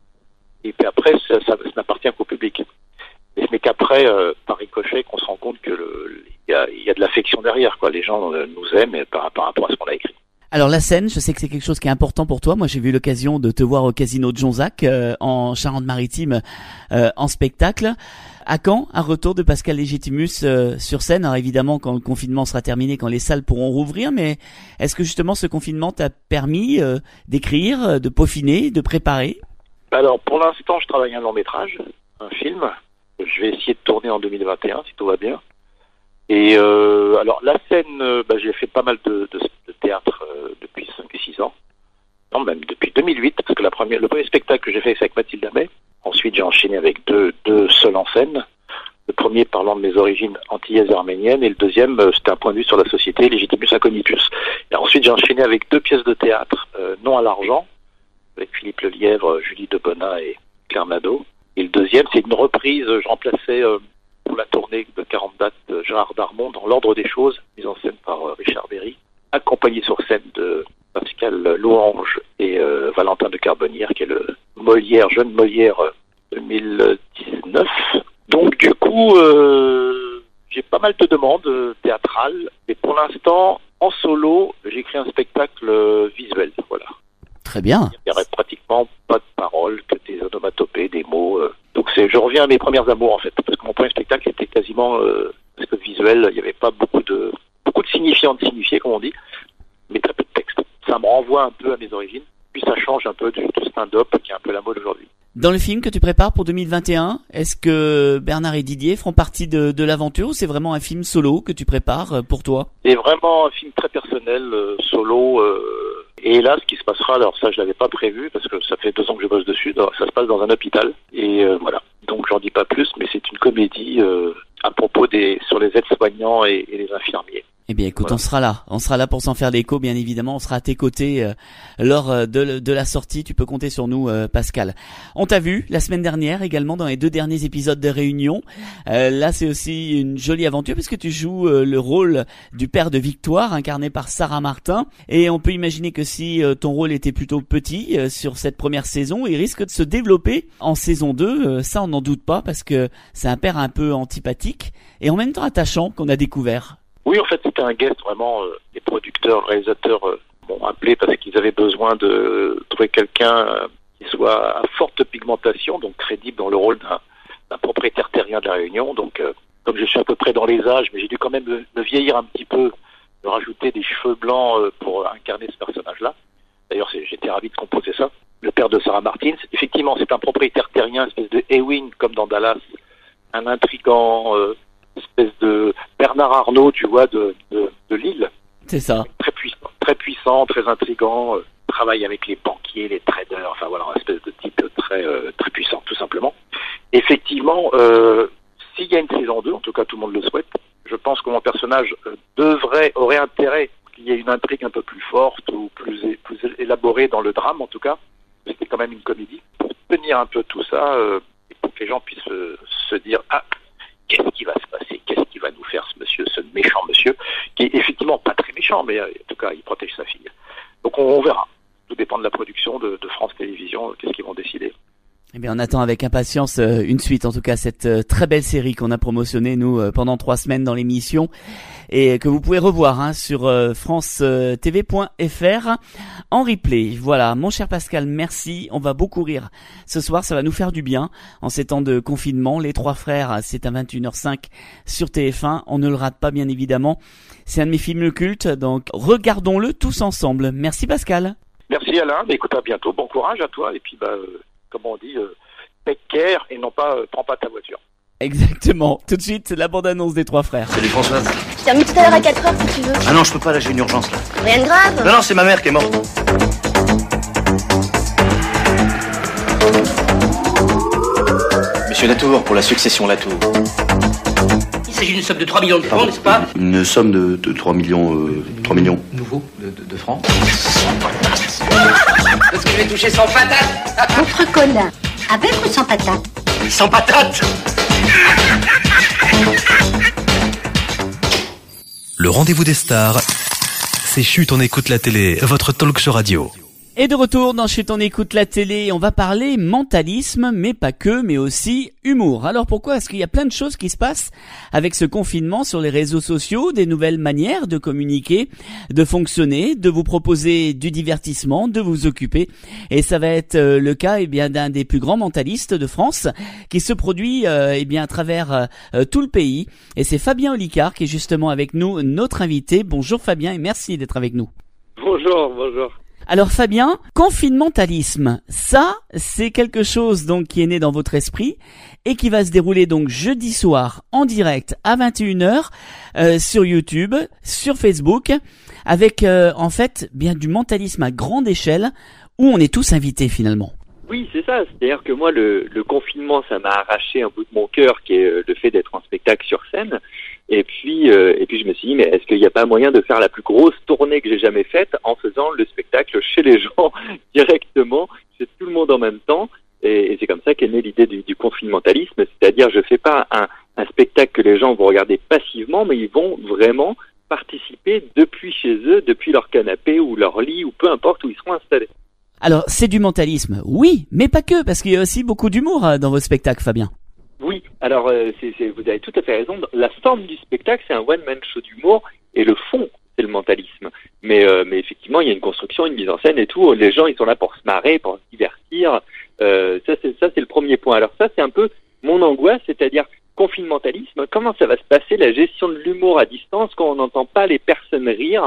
et puis après ça, ça, ça n'appartient qu'au public. Et ce n'est qu'après, euh, par ricochet, qu'on se rend compte que le il y a, y a de l'affection derrière, quoi. Les gens euh, nous aiment par, par rapport à ce qu'on a écrit. Alors la scène, je sais que c'est quelque chose qui est important pour toi. Moi, j'ai eu l'occasion de te voir au Casino de Jonzac euh, en Charente-Maritime euh, en spectacle. À quand un retour de Pascal Légitimus euh, sur scène? Alors évidemment, quand le confinement sera terminé, quand les salles pourront rouvrir, mais est-ce que justement ce confinement t'a permis euh, d'écrire, de peaufiner, de préparer? Alors pour l'instant, je travaille un long métrage, un film. Je vais essayer de tourner en deux mille vingt et un si tout va bien. Et euh, alors la scène, euh, bah, j'ai fait pas mal de, de, de théâtre euh, depuis cinq ou six ans. Non, même depuis deux mille huit, parce que la première, le premier spectacle que j'ai fait, c'est avec Mathilde Amet. Ensuite, j'ai enchaîné avec deux, deux seuls en scène. Le premier parlant de mes origines antillaises et arméniennes, et le deuxième, euh, c'était un point de vue sur la société, Légitimus Incognitus. Et ensuite, j'ai enchaîné avec deux pièces de théâtre, euh, Non à l'argent, avec Philippe Lelièvre, Julie Debona et Claire Nadeau. Et le deuxième, c'est une reprise, je remplaçais euh, pour la tournée de quarante dates de Gérard Darmon dans L'Ordre des choses, mise en scène par euh, Richard Berry, accompagné sur scène de Pascal Louange et euh, Valentin de Carbonnière, qui est le Molière, jeune Molière euh, deux mille dix-neuf. Donc du coup, euh, j'ai pas mal de demandes euh, théâtrales, et pour l'instant, en solo, j'écris un spectacle euh, visuel, voilà. Très bien. Il n'y aurait pratiquement pas de paroles, que des onomatopées, des mots. Euh. Donc c'est, je reviens à mes premières amours en fait, parce que mon premier spectacle était quasiment, euh, parce que visuel, il n'y avait pas beaucoup de, beaucoup de signifiants, de signifiés comme on dit, mais très peu de texte. Ça me renvoie un peu à mes origines, puis ça change un peu du, du stand-up qui est un peu la mode aujourd'hui. Dans le film que tu prépares pour deux mille vingt et un, est-ce que Bernard et Didier feront partie de, de l'aventure ou c'est vraiment un film solo que tu prépares pour toi? C'est vraiment un film très personnel, euh, solo. Euh, et là, ce qui se passera, alors ça je l'avais pas prévu parce que ça fait deux ans que je bosse dessus, ça se passe dans un hôpital. Et euh, voilà, donc j'en dis pas plus, mais c'est une comédie euh, à propos des sur les aides-soignants et, et les infirmiers. Eh bien, écoute, Voilà. on sera là. On sera là pour s'en faire l'écho, bien évidemment. On sera à tes côtés euh, lors euh, de, de la sortie. Tu peux compter sur nous, euh, Pascal. On t'a vu la semaine dernière également dans les deux derniers épisodes de Réunion. Euh, là, c'est aussi une jolie aventure puisque tu joues euh, le rôle du père de Victoire, incarné par Sarah Martin. Et on peut imaginer que si euh, ton rôle était plutôt petit euh, sur cette première saison, il risque de se développer en saison deux. Euh, ça, on n'en doute pas parce que c'est un père un peu antipathique et en même temps attachant qu'on a découvert. Oui, en fait, c'était un guest, vraiment. Euh, les producteurs, les réalisateurs euh, m'ont appelé parce qu'ils avaient besoin de trouver quelqu'un euh, qui soit à forte pigmentation, donc crédible dans le rôle d'un, d'un propriétaire terrien de la Réunion. Donc, euh, comme je suis à peu près dans les âges, mais j'ai dû quand même me, me vieillir un petit peu, me rajouter des cheveux blancs euh, pour incarner ce personnage-là. D'ailleurs, c'est, j'étais ravi de composer ça. Le père de Sarah Martin, c'est, effectivement, c'est un propriétaire terrien, une espèce de Ewing, comme dans Dallas, un intrigant... Euh, espèce de Bernard Arnault, tu vois, de, de, de Lille. C'est ça. Très puissant, très puissant, très intrigant, euh, travaille avec les banquiers, les traders, enfin voilà, un espèce de type très euh, très puissant, tout simplement. Effectivement, euh, s'il y a une saison deux, en tout cas tout le monde le souhaite, je pense que mon personnage euh, devrait, aurait intérêt qu'il y ait une intrigue un peu plus forte ou plus, plus élaborée dans le drame, en tout cas. C'était quand même une comédie. Pour tenir un peu tout ça, euh, et pour que les gens puissent euh, se dire « Ah, qu'est-ce qui va se passer? Qu'est-ce qui va nous faire ce monsieur, ce méchant monsieur, qui est effectivement pas très méchant, mais euh, en tout cas, il protège sa fille. » Donc on, on verra. Tout dépend de la production de, de France Télévisions, euh, qu'est-ce qu'ils vont décider. Eh bien, on attend avec impatience euh, une suite, en tout cas, cette euh, très belle série qu'on a promotionnée, nous, euh, pendant trois semaines dans l'émission, et que vous pouvez revoir hein, sur euh, france t v point f r en replay. Voilà, mon cher Pascal, merci. On va beaucoup rire ce soir, ça va nous faire du bien en ces temps de confinement. Les Trois Frères, c'est à vingt et une heures cinq sur T F un. On ne le rate pas, bien évidemment. C'est un de mes films cultes, donc regardons-le tous ensemble. Merci, Pascal. Merci, Alain. Bah, écoute, à bientôt. Bon courage à toi. Et puis, bah, euh, comme on dit, euh, take care et non pas, euh, prends pas ta voiture. Exactement. Tout de suite, la bande-annonce des Trois Frères. Salut Françoise. Je termine tout à l'heure à quatre heures si tu veux. Ah non, je peux pas, là j'ai une urgence là. Rien de grave. Non, non, c'est ma mère qui est morte. Monsieur Latour, pour la succession Latour. Il s'agit d'une somme de trois millions de francs, n'est-ce pas? Une somme de, de trois millions... Euh, trois millions. Nouveau de, de, de francs. Est-ce que je vais toucher sans patate? Votre Colin, avec ou sans patate? Sans patate. Le rendez-vous des stars, c'est Chut, on écoute la télé, votre talk show radio. Et de retour dans Chut, on écoute la télé, on va parler mentalisme, mais pas que, mais aussi humour. Alors pourquoi? Parce qu'il y a plein de choses qui se passent avec ce confinement sur les réseaux sociaux, des nouvelles manières de communiquer, de fonctionner, de vous proposer du divertissement, de vous occuper. Et ça va être euh, le cas eh bien d'un des plus grands mentalistes de France qui se produit euh, eh bien à travers euh, tout le pays. Et c'est Fabien Olicard qui est justement avec nous, notre invité. Bonjour Fabien et merci d'être avec nous. Bonjour, bonjour. Alors Fabien, confinementalisme, ça c'est quelque chose donc qui est né dans votre esprit et qui va se dérouler donc jeudi soir en direct à vingt et une heures euh, sur YouTube, sur Facebook, avec euh, en fait bien du mentalisme à grande échelle où on est tous invités finalement. Oui, c'est ça. C'est-à-dire que moi, le, le confinement, ça m'a arraché un bout de mon cœur, qui est euh, le fait d'être en spectacle sur scène. Et puis, euh, et puis je me suis dit, mais est-ce qu'il n'y a pas moyen de faire la plus grosse tournée que j'ai jamais faite en faisant le spectacle chez les gens directement, chez tout le monde en même temps. Et, et c'est comme ça qu'est née l'idée du, du confinementalisme. C'est-à-dire, je fais pas un, un spectacle que les gens vont regarder passivement, mais ils vont vraiment participer depuis chez eux, depuis leur canapé ou leur lit ou peu importe où ils seront installés. Alors, c'est du mentalisme, oui, mais pas que, parce qu'il y a aussi beaucoup d'humour dans vos spectacles, Fabien. Oui, alors euh, c'est, c'est, vous avez tout à fait raison. La forme du spectacle, c'est un one-man show d'humour, et le fond, c'est le mentalisme. Mais, euh, mais effectivement, il y a une construction, une mise en scène et tout. Les gens, ils sont là pour se marrer, pour se divertir. Euh, ça, c'est, ça, c'est le premier point. Alors ça, c'est un peu mon angoisse, c'est-à-dire confinementalisme. Comment ça va se passer, la gestion de l'humour à distance, quand on n'entend pas les personnes rire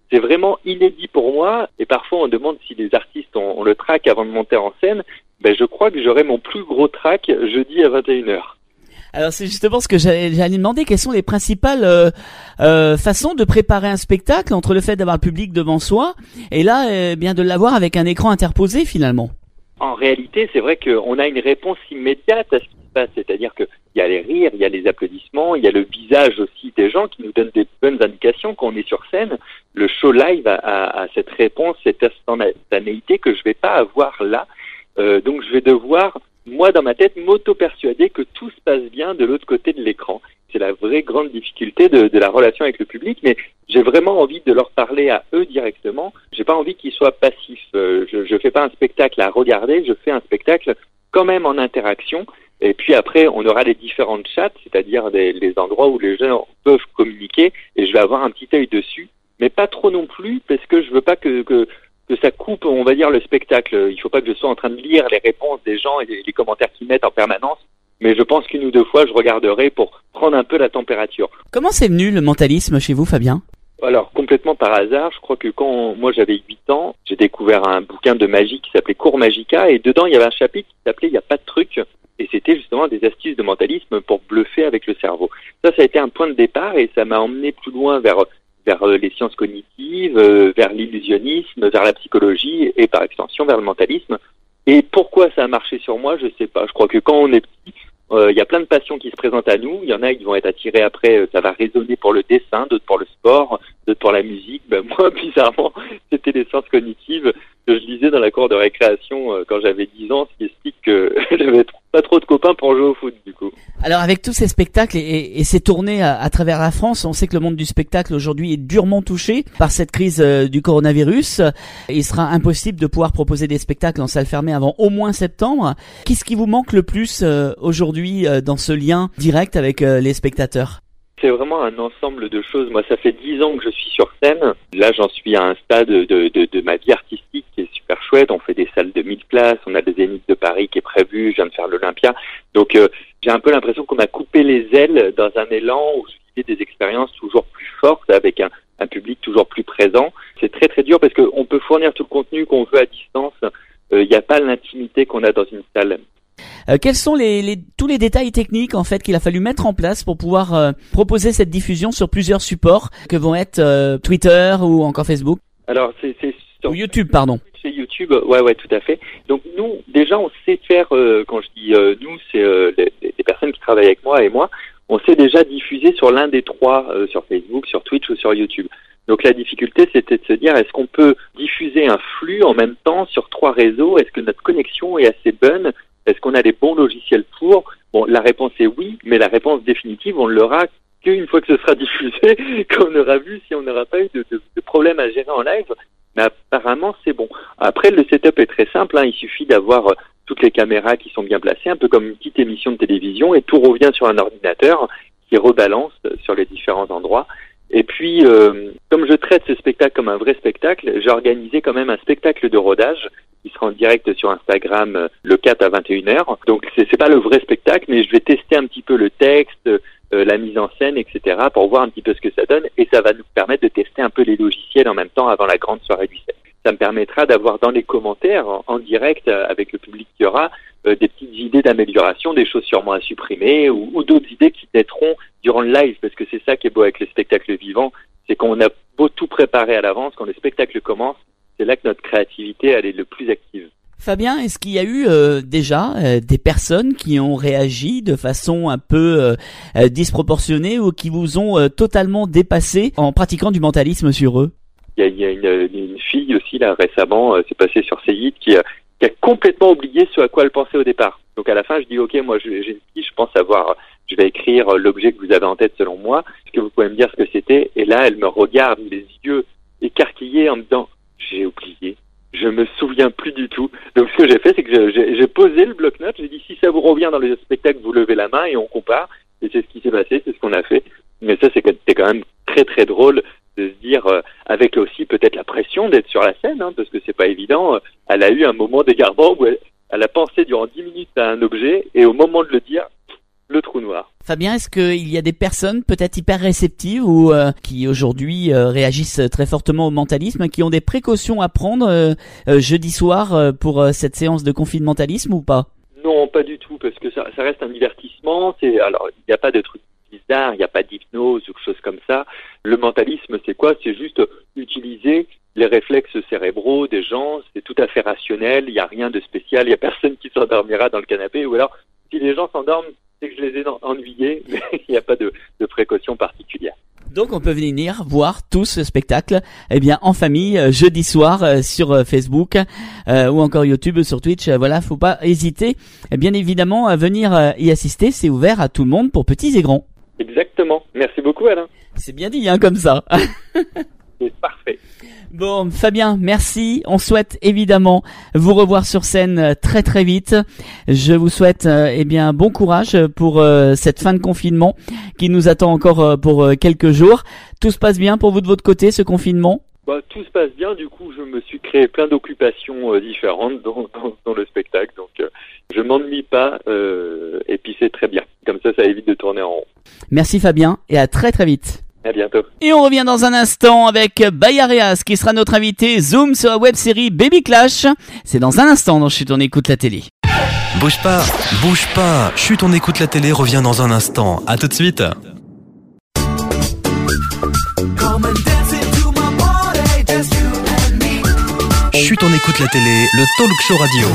c'est vraiment inédit pour moi. Et parfois, on demande si les artistes ont, ont le trac avant de monter en scène. Ben, je crois que j'aurai mon plus gros trac jeudi à vingt et une heures. Alors c'est justement ce que j'allais, j'allais demander, quelles sont les principales euh, euh, façons de préparer un spectacle entre le fait d'avoir le public devant soi et là euh, bien de l'avoir avec un écran interposé finalement. En réalité, c'est vrai qu'on a une réponse immédiate à ce qui se passe, c'est-à-dire qu'il y a les rires, il y a les applaudissements, il y a le visage aussi des gens qui nous donnent des bonnes indications quand on est sur scène. Le show live a, a, a cette réponse, cette instantanéité que je vais pas avoir là, euh, donc je vais devoir moi, dans ma tête, m'auto-persuader que tout se passe bien de l'autre côté de l'écran. C'est la vraie grande difficulté de, de la relation avec le public, mais j'ai vraiment envie de leur parler à eux directement. J'ai pas envie qu'ils soient passifs. Euh, je, je fais pas un spectacle à regarder, je fais un spectacle quand même en interaction. Et puis après, on aura les différentes chats, c'est-à-dire des, les endroits où les gens peuvent communiquer, et je vais avoir un petit œil dessus, mais pas trop non plus, parce que je veux pas que, que que ça coupe, on va dire, le spectacle. Il faut pas que je sois en train de lire les réponses des gens et les commentaires qu'ils mettent en permanence. Mais je pense qu'une ou deux fois, je regarderai pour prendre un peu la température. Comment c'est venu le mentalisme chez vous, Fabien ? Alors, complètement par hasard. Je crois que quand moi j'avais huit ans, j'ai découvert un bouquin de magie qui s'appelait Cours Magica. Et dedans, il y avait un chapitre qui s'appelait « Il n'y a pas de truc ». Et c'était justement des astuces de mentalisme pour bluffer avec le cerveau. Ça, ça a été un point de départ et ça m'a emmené plus loin vers... vers les sciences cognitives, vers l'illusionnisme, vers la psychologie et par extension vers le mentalisme. Et pourquoi ça a marché sur moi, je sais pas. Je crois que quand on est petit, il euh, y a plein de passions qui se présentent à nous. Il y en a qui vont être attirés après, ça va résonner pour le dessin, d'autres pour le sport, d'autres pour la musique. Ben moi, bizarrement, c'était les sciences cognitives que je lisais dans la cour de récréation euh, quand j'avais dix ans, ce qui explique que j'avais pas trop de copains pour jouer au foot du coup. Alors avec tous ces spectacles et, et, et ces tournées à, à travers la France, on sait que le monde du spectacle aujourd'hui est durement touché par cette crise euh, du coronavirus. Il sera impossible de pouvoir proposer des spectacles en salle fermée avant au moins septembre. Qu'est-ce qui vous manque le plus euh, aujourd'hui euh, dans ce lien direct avec euh, les spectateurs ? C'est vraiment un ensemble de choses. Moi, ça fait dix ans que je suis sur scène. Là, j'en suis à un stade de, de, de ma vie artistique qui est super chouette. On fait des salles de mille places. On a le Zénith de Paris qui est prévu. Je viens de faire l'Olympia. Donc, euh, j'ai un peu l'impression qu'on m'a coupé les ailes dans un élan où je vivais des expériences toujours plus fortes avec un, un public toujours plus présent. C'est très, très dur parce qu'on peut fournir tout le contenu qu'on veut à distance. Il euh, n'y a pas l'intimité qu'on a dans une salle. Euh, quels sont les, les, tous les détails techniques en fait qu'il a fallu mettre en place pour pouvoir euh, proposer cette diffusion sur plusieurs supports que vont être euh, Twitter ou encore Facebook ? Alors c'est, c'est sur ou YouTube, pardon. C'est YouTube, ouais, ouais, tout à fait. Donc nous, déjà, on sait faire. Euh, quand je dis euh, nous, c'est euh, les, les personnes qui travaillent avec moi et moi. On sait déjà diffuser sur l'un des trois, euh, sur Facebook, sur Twitch ou sur YouTube. Donc la difficulté, c'était de se dire, est-ce qu'on peut diffuser un flux en même temps sur trois réseaux ? Est-ce que notre connexion est assez bonne ? Est-ce qu'on a les bons logiciels pour ? Bon, la réponse est oui, mais la réponse définitive, on ne l'aura qu'une fois que ce sera diffusé, qu'on aura vu si on n'aura pas eu de, de, de problème à gérer en live. Mais apparemment, c'est bon. Après, le setup est très simple. Hein. Il suffit d'avoir toutes les caméras qui sont bien placées, un peu comme une petite émission de télévision, et tout revient sur un ordinateur qui rebalance sur les différents endroits. Et puis, euh, comme je traite ce spectacle comme un vrai spectacle, j'ai organisé quand même un spectacle de rodage qui sera en direct sur Instagram euh, le quatre à vingt et une heures. Donc, c'est, c'est pas le vrai spectacle, mais je vais tester un petit peu le texte, euh, la mise en scène, et cetera pour voir un petit peu ce que ça donne. Et ça va nous permettre de tester un peu les logiciels en même temps avant la grande soirée du sept. Ça me permettra d'avoir dans les commentaires, en, en direct euh, avec le public qu'il y aura, euh, des petites idées d'amélioration, des choses sûrement à supprimer ou, ou d'autres idées qui naîtront durant le live, parce que c'est ça qui est beau avec le spectacle vivant, c'est qu'on a beau tout préparer à l'avance, quand le spectacle commence, c'est là que notre créativité elle est le plus active. Fabien, est-ce qu'il y a eu euh, déjà euh, des personnes qui ont réagi de façon un peu euh, euh, disproportionnée ou qui vous ont euh, totalement dépassé en pratiquant du mentalisme sur eux ? Il y a, il y a une, une fille aussi là récemment, euh, c'est passé sur Seyyid, qui, euh, qui a complètement oublié ce à quoi elle pensait au départ. Donc à la fin, je dis ok, moi je, j'ai une fille, je pense avoir, je vais écrire l'objet que vous avez en tête selon moi. Est-ce que vous pouvez me dire ce que c'était ? Et là, elle me regarde, les yeux écarquillés, en me disant j'ai oublié, je me souviens plus du tout. Donc ce que j'ai fait, c'est que je, j'ai, j'ai posé le bloc-notes, j'ai dit si ça vous revient dans le spectacle, vous levez la main et on compare. Et c'est ce qui s'est passé, c'est ce qu'on a fait. Mais ça, c'est, c'est quand même très très drôle de se dire, euh, avec aussi peut-être la pression d'être sur la scène, hein, parce que c'est pas évident. Euh, elle a eu un moment d'égarement où elle, elle a pensé durant dix minutes à un objet, et au moment de le dire, le trou noir. Fabien, est-ce qu'il y a des personnes peut-être hyper réceptives ou euh, qui aujourd'hui euh, réagissent très fortement au mentalisme, qui ont des précautions à prendre euh, euh, jeudi soir euh, pour euh, cette séance de confinementalisme ou pas? Non, pas du tout, parce que ça, ça reste un divertissement. C'est, alors, il n'y a pas de trucs bizarres, il n'y a pas d'hypnose ou quelque chose comme ça. Le mentalisme, c'est quoi? C'est juste utiliser les réflexes cérébraux des gens. C'est tout à fait rationnel, il n'y a rien de spécial, il n'y a personne qui s'endormira dans le canapé. Ou alors, si les gens s'endorment, c'est que je les ai ennuyés, mais il n'y a pas de, de précaution particulière. Donc on peut venir voir tout ce spectacle eh bien en famille euh, jeudi soir euh, sur euh, Facebook euh, ou encore YouTube, sur Twitch. Euh, voilà, faut pas hésiter eh bien évidemment à venir euh, y assister. C'est ouvert à tout le monde pour petits et grands. Exactement. Merci beaucoup Alain. C'est bien dit hein, comme ça. C'est parfait. Bon, Fabien, merci. On souhaite évidemment vous revoir sur scène très très vite. Je vous souhaite euh, eh bien bon courage pour euh, cette fin de confinement qui nous attend encore euh, pour euh, quelques jours. Tout se passe bien pour vous de votre côté, ce confinement? Bah, tout se passe bien. Du coup, je me suis créé plein d'occupations euh, différentes dans, dans, dans le spectacle. Donc, euh, je m'ennuie pas. Euh, et puis, c'est très bien. Comme ça, ça évite de tourner en rond. Merci Fabien et à très très vite. À bientôt. Et on revient dans un instant avec Bayareas qui sera notre invité Zoom sur la web-série Baby Clash. C'est dans un instant dans Chut on écoute la télé. Bouge pas, bouge pas. Chut on écoute la télé revient dans un instant. À tout de suite. Chut on écoute la télé, le talk show radio.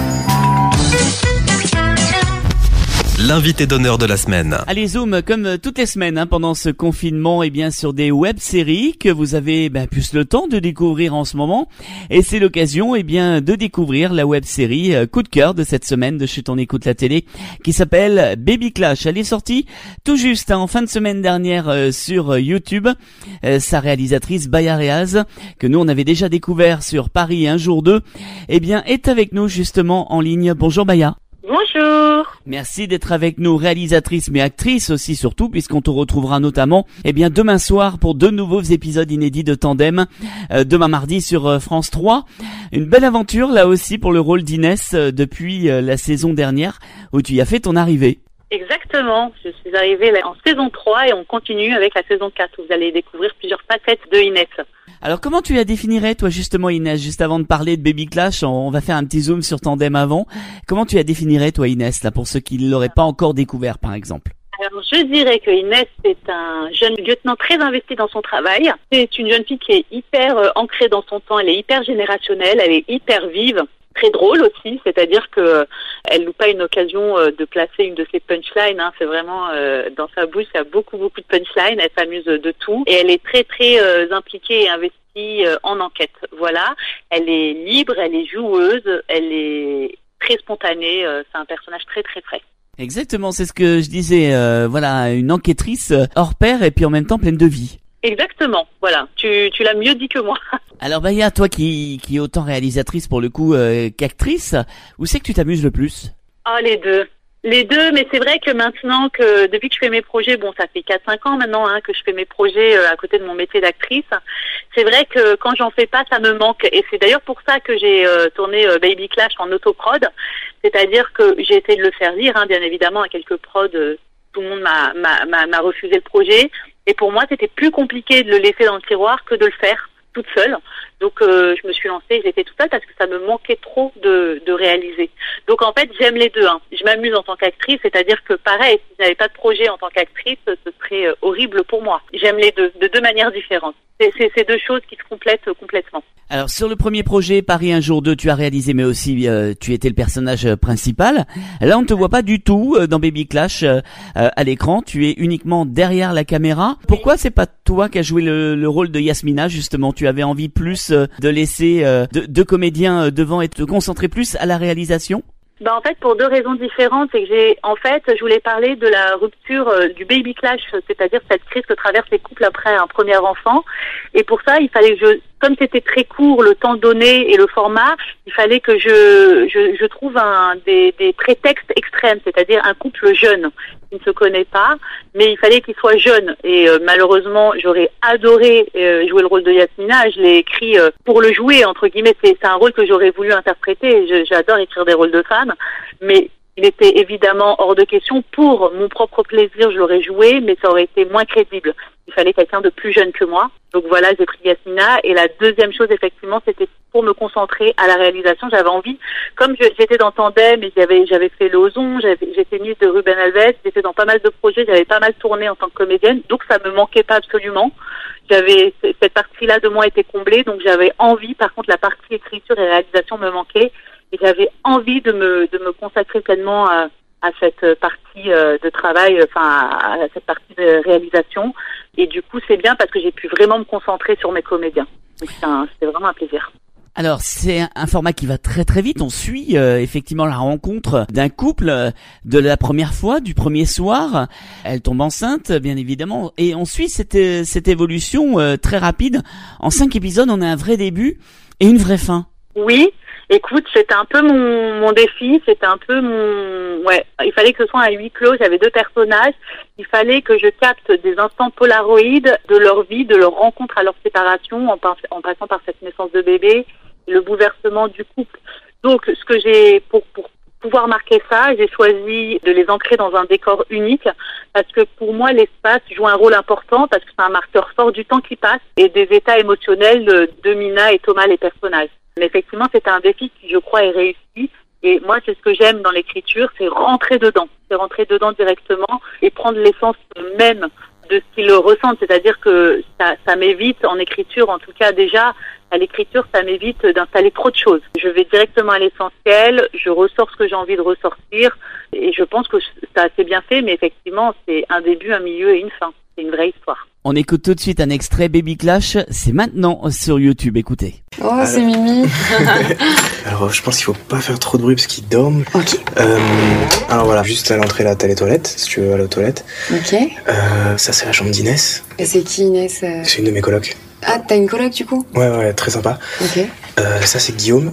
L'invité d'honneur de la semaine. Allez Zoom, comme toutes les semaines hein, pendant ce confinement, et eh bien sur des web-séries que vous avez ben, plus le temps de découvrir en ce moment. Et c'est l'occasion eh bien de découvrir la web-série euh, coup de cœur de cette semaine de Chut on écoute la télé qui s'appelle Baby Clash. Elle est sortie tout juste hein, en fin de semaine dernière euh, sur euh, YouTube. Euh, sa réalisatrice Bayareas, que nous on avait déjà découvert sur Paris un jour deux, eh bien est avec nous justement en ligne. Bonjour Baya. Bonjour. Merci d'être avec nous, réalisatrice mais actrice aussi surtout, puisqu'on te retrouvera notamment eh bien demain soir pour deux nouveaux épisodes inédits de Tandem, euh, demain mardi sur euh, France trois. Une belle aventure là aussi pour le rôle d'Inès euh, depuis euh, la saison dernière où tu y as fait ton arrivée. Exactement, je suis arrivée en saison trois et on continue avec la saison quatre où vous allez découvrir plusieurs facettes de Inès. Alors comment tu la définirais toi justement Inès? Juste avant de parler de Baby Clash, on va faire un petit zoom sur Tandem avant. Comment tu la définirais toi Inès là pour ceux qui ne l'auraient pas encore découvert par exemple? Alors je dirais que Inès est un jeune lieutenant très investi dans son travail. C'est une jeune fille qui est hyper euh, ancrée dans son temps, elle est hyper générationnelle, elle est hyper vive. Très drôle aussi, c'est-à-dire que euh, elle loupe pas une occasion euh, de placer une de ses punchlines. Hein, c'est vraiment euh, dans sa bouche, il y a beaucoup beaucoup de punchlines. Elle s'amuse de tout et elle est très très euh, impliquée et investie euh, en enquête. Voilà, elle est libre, elle est joueuse, elle est très spontanée. Euh, c'est un personnage très très frais. Exactement, c'est ce que je disais. Euh, voilà, une enquêtrice hors pair et puis en même temps pleine de vie. Exactement, voilà, tu, tu l'as mieux dit que moi. Alors Baya, toi qui, qui est autant réalisatrice pour le coup euh, qu'actrice, où c'est que tu t'amuses le plus? Ah, les deux. Les deux, mais c'est vrai que maintenant que, depuis que je fais mes projets, bon, ça fait quatre cinq ans maintenant hein, que je fais mes projets euh, à côté de mon métier d'actrice, c'est vrai que quand j'en fais pas, ça me manque. Et c'est d'ailleurs pour ça que j'ai euh, tourné euh, Baby Clash en autoprod, c'est-à-dire que j'ai essayé de le faire lire, hein, bien évidemment, à quelques prods, euh, tout le monde m'a, m'a, m'a, m'a refusé le projet. Et pour moi, c'était plus compliqué de le laisser dans le tiroir que de le faire toute seule. Donc, euh, je me suis lancée, j'ai été toute seule parce que ça me manquait trop de, de réaliser. Donc, en fait, j'aime les deux. Hein. Je m'amuse en tant qu'actrice, c'est-à-dire que, pareil, si je n'avais pas de projet en tant qu'actrice, ce serait horrible pour moi. J'aime les deux, de deux manières différentes. C'est, c'est, c'est deux choses qui se complètent complètement. Alors sur le premier projet Paris un jour deux, tu as réalisé mais aussi euh, tu étais le personnage principal. Là on ne te voit pas du tout euh, dans Baby Clash euh, euh, à l'écran, tu es uniquement derrière la caméra. Pourquoi c'est pas toi qui as joué le, le rôle de Yasmina justement? Tu avais envie plus euh, de laisser euh, deux, deux comédiens euh, devant et te concentrer plus à la réalisation? Bah en fait pour deux raisons différentes, c'est que j'ai en fait je voulais parler de la rupture euh, du baby clash, c'est-à-dire cette crise que traversent les couples après un premier enfant, et pour ça il fallait que je, comme c'était très court le temps donné et le format, il fallait que je je, je trouve un des, des prétextes extrêmes, c'est-à-dire un couple jeune qui ne se connaît pas, mais il fallait qu'il soit jeune et euh, malheureusement j'aurais adoré euh, jouer le rôle de Yasmina, je l'ai écrit euh, pour le jouer entre guillemets, c'est, c'est un rôle que j'aurais voulu interpréter, je, j'adore écrire des rôles de femmes, mais il était évidemment hors de question. Pour mon propre plaisir, je l'aurais joué, mais ça aurait été moins crédible. Il fallait quelqu'un de plus jeune que moi. Donc voilà, j'ai pris Yasmina. Et la deuxième chose, effectivement, c'était pour me concentrer à la réalisation. J'avais envie, comme je, j'étais dans Tandem et j'avais, j'avais fait le Ozon, j'avais, j'étais mise de Ruben Alves, j'étais dans pas mal de projets, j'avais pas mal tourné en tant que comédienne. Donc ça me manquait pas absolument. J'avais, cette partie-là de moi était comblée. Donc j'avais envie, par contre, la partie écriture et réalisation me manquait. Et j'avais envie de me, de me consacrer pleinement à, à cette partie de travail, enfin à cette partie de réalisation. Et du coup, c'est bien parce que j'ai pu vraiment me concentrer sur mes comédiens. Donc c'est un, c'était vraiment un plaisir. Alors c'est un format qui va très très vite. On suit euh, effectivement la rencontre d'un couple euh, de la première fois, du premier soir. Elle tombe enceinte, bien évidemment, et on suit cette cette évolution euh, très rapide. En cinq épisodes, on a un vrai début et une vraie fin. Oui. Écoute, c'était un peu mon, mon défi, c'était un peu mon... Ouais, il fallait que ce soit un huis clos, j'avais deux personnages, il fallait que je capte des instants polaroïdes de leur vie, de leur rencontre à leur séparation, en, en passant par cette naissance de bébé, et le bouleversement du couple. Donc, ce que j'ai... Pour, pour pouvoir marquer ça, j'ai choisi de les ancrer dans un décor unique, parce que pour moi, l'espace joue un rôle important, parce que c'est un marqueur fort du temps qui passe, et des états émotionnels de, de Mina et Thomas, les personnages. Mais effectivement, c'était un défi qui, je crois, est réussi. Et moi, c'est ce que j'aime dans l'écriture, c'est rentrer dedans. C'est rentrer dedans directement et prendre l'essence même de ce qu'ils ressentent. C'est-à-dire que ça, ça m'évite, en écriture, en tout cas déjà, à l'écriture, ça m'évite d'installer trop de choses. Je vais directement à l'essentiel, je ressors ce que j'ai envie de ressortir. Et je pense que ça a assez bien fait, mais effectivement, c'est un début, un milieu et une fin. C'est une vraie histoire. On écoute tout de suite un extrait Baby Clash, c'est maintenant sur YouTube, écoutez. Oh, alors... c'est Mimi. Alors, je pense qu'il faut pas faire trop de bruit parce qu'ils dorment. Ok. Euh, alors voilà, juste à l'entrée là, t'as les toilettes, si tu veux aller aux toilettes. Ok. Euh, ça, c'est la chambre d'Inès. Et c'est qui Inès euh... C'est une de mes colocs. Ah, t'as une coloc du coup? Ouais, ouais, très sympa. Ok. Euh, ça, c'est Guillaume.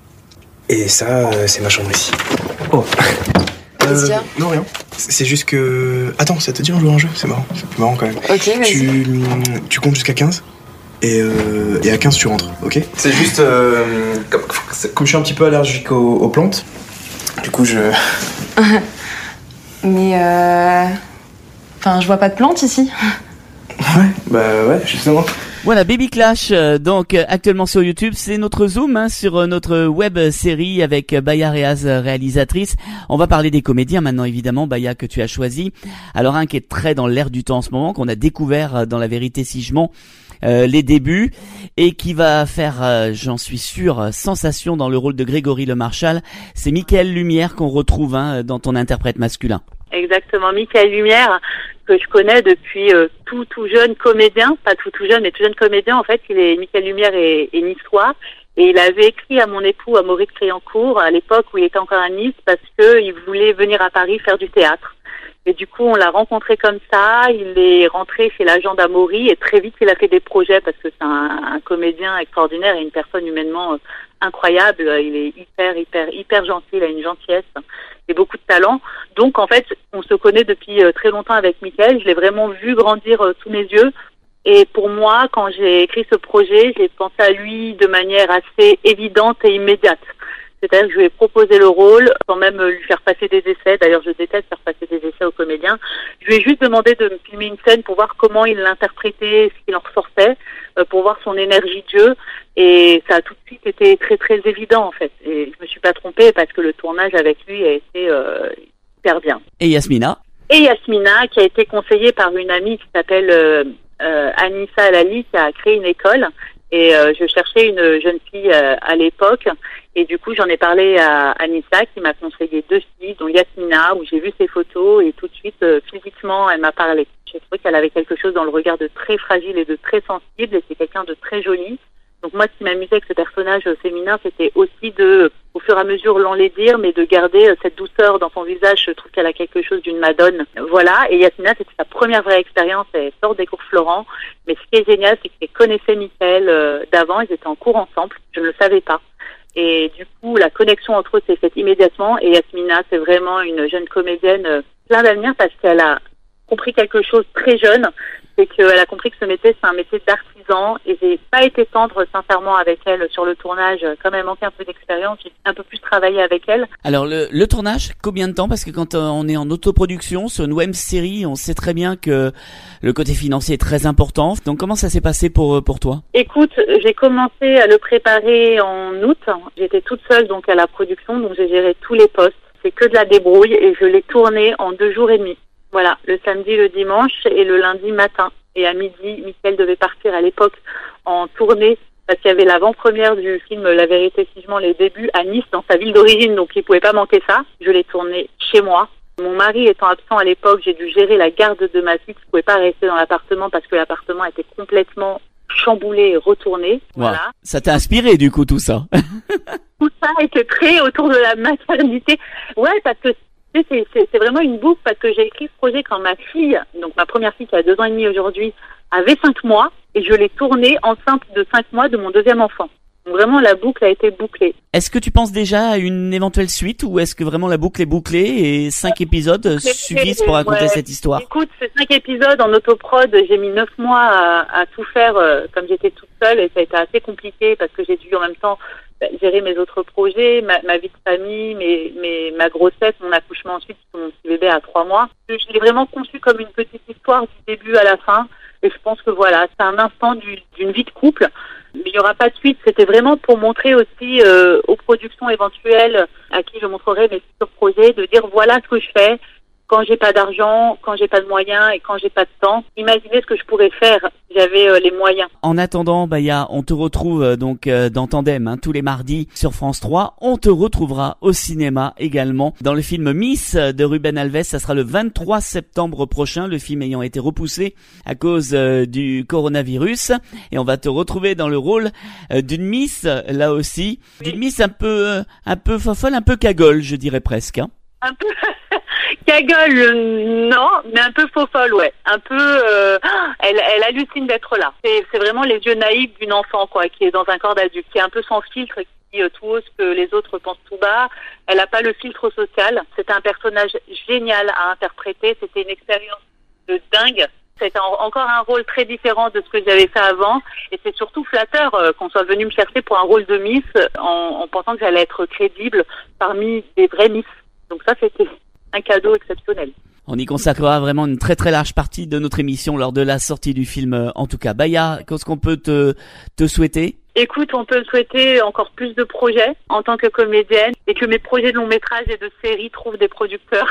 Et ça, euh, c'est ma chambre ici. Oh. Qu'est-ce qu'il y a ? Non, rien. C'est juste que... Attends, ça te dit on joue à un jeu ? C'est marrant, c'est plus marrant quand même. Ok, vas-y. Tu, tu comptes jusqu'à quinze et, euh, et à quinze tu rentres, ok ? C'est juste... Euh, comme, comme je suis un petit peu allergique aux, aux plantes, du coup je... Mais euh... Enfin, je vois pas de plantes ici. Ouais, bah ouais, justement. Voilà, Baby Clash, euh, donc euh, actuellement sur YouTube, c'est notre zoom hein, sur euh, notre web série avec euh, Baya Reaz, euh, réalisatrice. On va parler des comédiens maintenant évidemment, Baya, que tu as choisi. Alors un qui est très dans l'air du temps en ce moment, qu'on a découvert euh, dans La Vérité si je mens, euh, les débuts, et qui va faire, euh, j'en suis sûr, euh, sensation dans le rôle de Grégory Le Marchal. C'est Michael Lumière qu'on retrouve hein, dans ton interprète masculin. Exactement, Michael Lumière, que je connais depuis euh, tout tout jeune comédien, pas tout tout jeune, mais tout jeune comédien. En fait, il est Michael Lumière est, est niçois, et il avait écrit à mon époux, à Maurice Créancourt, à l'époque où il était encore à Nice, parce que il voulait venir à Paris faire du théâtre. Et du coup, on l'a rencontré comme ça. Il est rentré chez l'agent d'Amaury et très vite, il a fait des projets parce que c'est un, un comédien extraordinaire et une personne humainement euh, incroyable. Il est hyper, hyper, hyper gentil. Il a une gentillesse et beaucoup de talent. Donc, en fait, on se connaît depuis euh, très longtemps avec Mickaël. Je l'ai vraiment vu grandir euh, sous mes yeux. Et pour moi, quand j'ai écrit ce projet, j'ai pensé à lui de manière assez évidente et immédiate. C'est-à-dire que je lui ai proposé le rôle, sans même lui faire passer des essais. D'ailleurs, je déteste faire passer des essais aux comédiens. Je lui ai juste demandé de me filmer une scène pour voir comment il l'interprétait, ce qu'il en ressortait, euh, pour voir son énergie de jeu. Et ça a tout de suite été très, très évident, en fait. Et je me suis pas trompée parce que le tournage avec lui a été euh, hyper bien. Et Yasmina ? Et Yasmina, qui a été conseillée par une amie qui s'appelle euh, euh, Anissa Alali, qui a créé une école. Et euh, je cherchais une jeune fille euh, à l'époque. Et du coup, j'en ai parlé à Anissa, qui m'a conseillé deux filles, dont Yasmina, où j'ai vu ses photos. Et tout de suite, euh, physiquement, elle m'a parlé. J'ai trouvé qu'elle avait quelque chose dans le regard de très fragile et de très sensible. Et c'est quelqu'un de très joli. Donc moi, ce qui m'amusait avec ce personnage féminin, c'était aussi de, au fur et à mesure, l'enlaidir, mais de garder cette douceur dans son visage. Je trouve qu'elle a quelque chose d'une madone. Voilà. Et Yasmina, c'était sa première vraie expérience. Elle sort des cours Florent. Mais ce qui est génial, c'est qu'elle connaissait Mickaël euh, d'avant. Ils étaient en cours ensemble. Je ne le savais pas. Et du coup, la connexion entre eux s'est faite immédiatement. Et Yasmina, c'est vraiment une jeune comédienne euh, plein d'avenir parce qu'elle a compris quelque chose très jeune. c'est qu'elle a compris que ce métier, c'est un métier d'artisan, et j'ai pas été tendre sincèrement avec elle sur le tournage. Comme elle manquait un peu d'expérience, j'ai un peu plus travaillé avec elle. Alors le, le tournage, combien de temps? Parce que quand on est en autoproduction sur une web série, on sait très bien que le côté financier est très important. Donc comment ça s'est passé pour pour toi? Écoute, j'ai commencé à le préparer en août. J'étais toute seule donc à la production, donc j'ai géré tous les postes. C'est que de la débrouille et je l'ai tourné en deux jours et demi. Voilà, le samedi, le dimanche et le lundi matin. Et à midi, Michel devait partir à l'époque en tournée parce qu'il y avait l'avant-première du film La vérité si je mens, les débuts à Nice, dans sa ville d'origine, donc il pouvait pas manquer ça. Je l'ai tourné chez moi. Mon mari étant absent à l'époque, j'ai dû gérer la garde de ma fille qui pouvait pas rester dans l'appartement parce que l'appartement était complètement chamboulé et retourné. Wow. Voilà. Ça t'a inspiré du coup tout ça? Tout ça était créé autour de la maternité. Ouais, parce que c'est, c'est, c'est vraiment une boucle, parce que j'ai écrit ce projet quand ma fille, donc ma première fille qui a deux ans et demi aujourd'hui, avait cinq mois, et je l'ai tournée enceinte de cinq mois de mon deuxième enfant. Donc vraiment, la boucle a été bouclée. Est-ce que tu penses déjà à une éventuelle suite, ou est-ce que vraiment la boucle est bouclée et cinq épisodes c'est, suffisent pour raconter ouais. cette histoire? Écoute, ces cinq épisodes en autoprod, j'ai mis neuf mois à, à tout faire, euh, comme j'étais toute seule, et ça a été assez compliqué parce que j'ai dû en même temps gérer mes autres projets, ma, ma vie de famille, mes, mes, ma grossesse, mon accouchement ensuite, parce que mon petit bébé a trois mois. Je l'ai vraiment conçu comme une petite histoire du début à la fin. Et je pense que voilà, c'est un instant du, d'une vie de couple. Mais il n'y aura pas de suite. C'était vraiment pour montrer aussi euh, aux productions éventuelles à qui je montrerai mes futurs projets, de dire voilà ce que je fais quand j'ai pas d'argent, quand j'ai pas de moyens et quand j'ai pas de temps. Imaginez ce que je pourrais faire si j'avais euh, les moyens. En attendant, Baya, on te retrouve euh, donc euh, dans Tandem hein, tous les mardis sur France trois. On te retrouvera au cinéma également dans le film Miss de Ruben Alves. Ça sera le vingt-trois septembre prochain, le film ayant été repoussé à cause euh, du coronavirus. Et on va te retrouver dans le rôle euh, d'une Miss, là aussi. Oui. D'une Miss un peu, euh, un peu fofolle, un peu cagole, je dirais presque. Hein. Un peu cagole, euh, non, mais un peu faux-folle, ouais. Un peu, euh, elle, elle hallucine d'être là. C'est, c'est vraiment les yeux naïfs d'une enfant, quoi, qui est dans un corps d'adulte, qui est un peu sans filtre, qui dit euh, tout haut ce que les autres pensent tout bas. Elle n'a pas le filtre social. C'était un personnage génial à interpréter. C'était une expérience de dingue. C'était en, encore un rôle très différent de ce que j'avais fait avant. Et c'est surtout flatteur euh, qu'on soit venu me chercher pour un rôle de Miss en, en pensant que j'allais être crédible parmi des vrais Miss. Donc ça, c'était un cadeau exceptionnel. On y consacrera vraiment une très très large partie de notre émission lors de la sortie du film. En tout cas, Baya, qu'est-ce qu'on peut te, te souhaiter? Écoute, on peut souhaiter encore plus de projets en tant que comédienne et que mes projets de long métrage et de séries trouvent des producteurs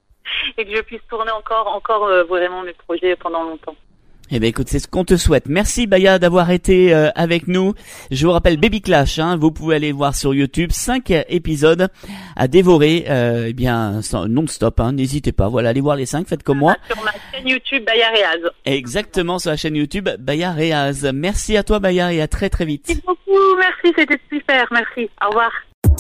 et que je puisse tourner encore, encore euh, vraiment mes projets pendant longtemps. Eh ben écoute, c'est ce qu'on te souhaite. Merci Baya d'avoir été euh, avec nous. Je vous rappelle Baby Clash, hein, vous pouvez aller voir sur YouTube, cinq épisodes à dévorer, euh, eh bien non-stop, hein, n'hésitez pas. Voilà, allez voir les cinq, faites comme moi. Sur ma chaîne YouTube Baya Reaz. Exactement, sur la chaîne YouTube Baya Reaz. Merci à toi Baya et à très très vite. Merci beaucoup, merci, c'était super, merci. Au revoir.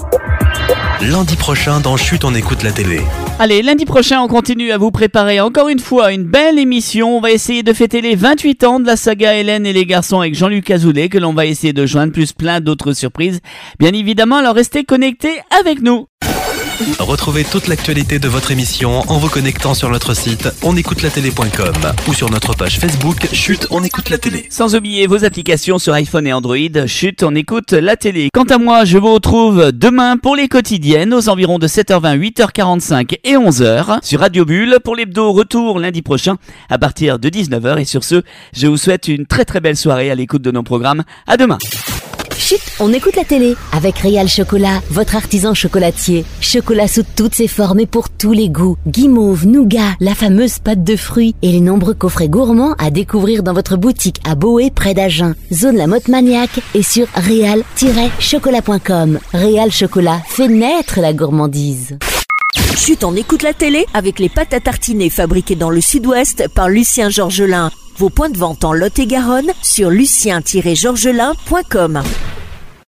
Lundi prochain dans Chut, on écoute la télé. Allez, lundi prochain, on continue à vous préparer encore une fois une belle émission. On va essayer de fêter les vingt-huit ans de la saga Hélène et les garçons avec Jean-Luc Azoulay, que l'on va essayer de joindre, plus plein d'autres surprises. Bien évidemment, alors restez connectés avec nous. Retrouvez toute l'actualité de votre émission en vous connectant sur notre site on écoute la télé point com ou sur notre page Facebook Chut, on écoute la télé. Sans oublier vos applications sur iPhone et Android. Chut, on écoute la télé. Quant à moi, je vous retrouve demain pour les quotidiennes aux environs de sept heures vingt, huit heures quarante-cinq et onze heures sur Radio Bulle pour l'hebdo retour lundi prochain à partir de dix-neuf heures. Et sur ce, je vous souhaite une très très belle soirée à l'écoute de nos programmes. À demain. Chut, on écoute la télé avec Réal Chocolat, votre artisan chocolatier. Chocolat sous toutes ses formes et pour tous les goûts. Guimauve, nougat, la fameuse pâte de fruits et les nombreux coffrets gourmands à découvrir dans votre boutique à Boé près d'Agen. Zone La Motte Maniaque et sur réal tiret chocolat point com. Réal Chocolat fait naître la gourmandise. Chut, on écoute la télé avec les pâtes à tartiner fabriquées dans le sud-ouest par Lucien Georgelin. Vos points de vente en Lot-et-Garonne sur lucien tiret georgelin point com.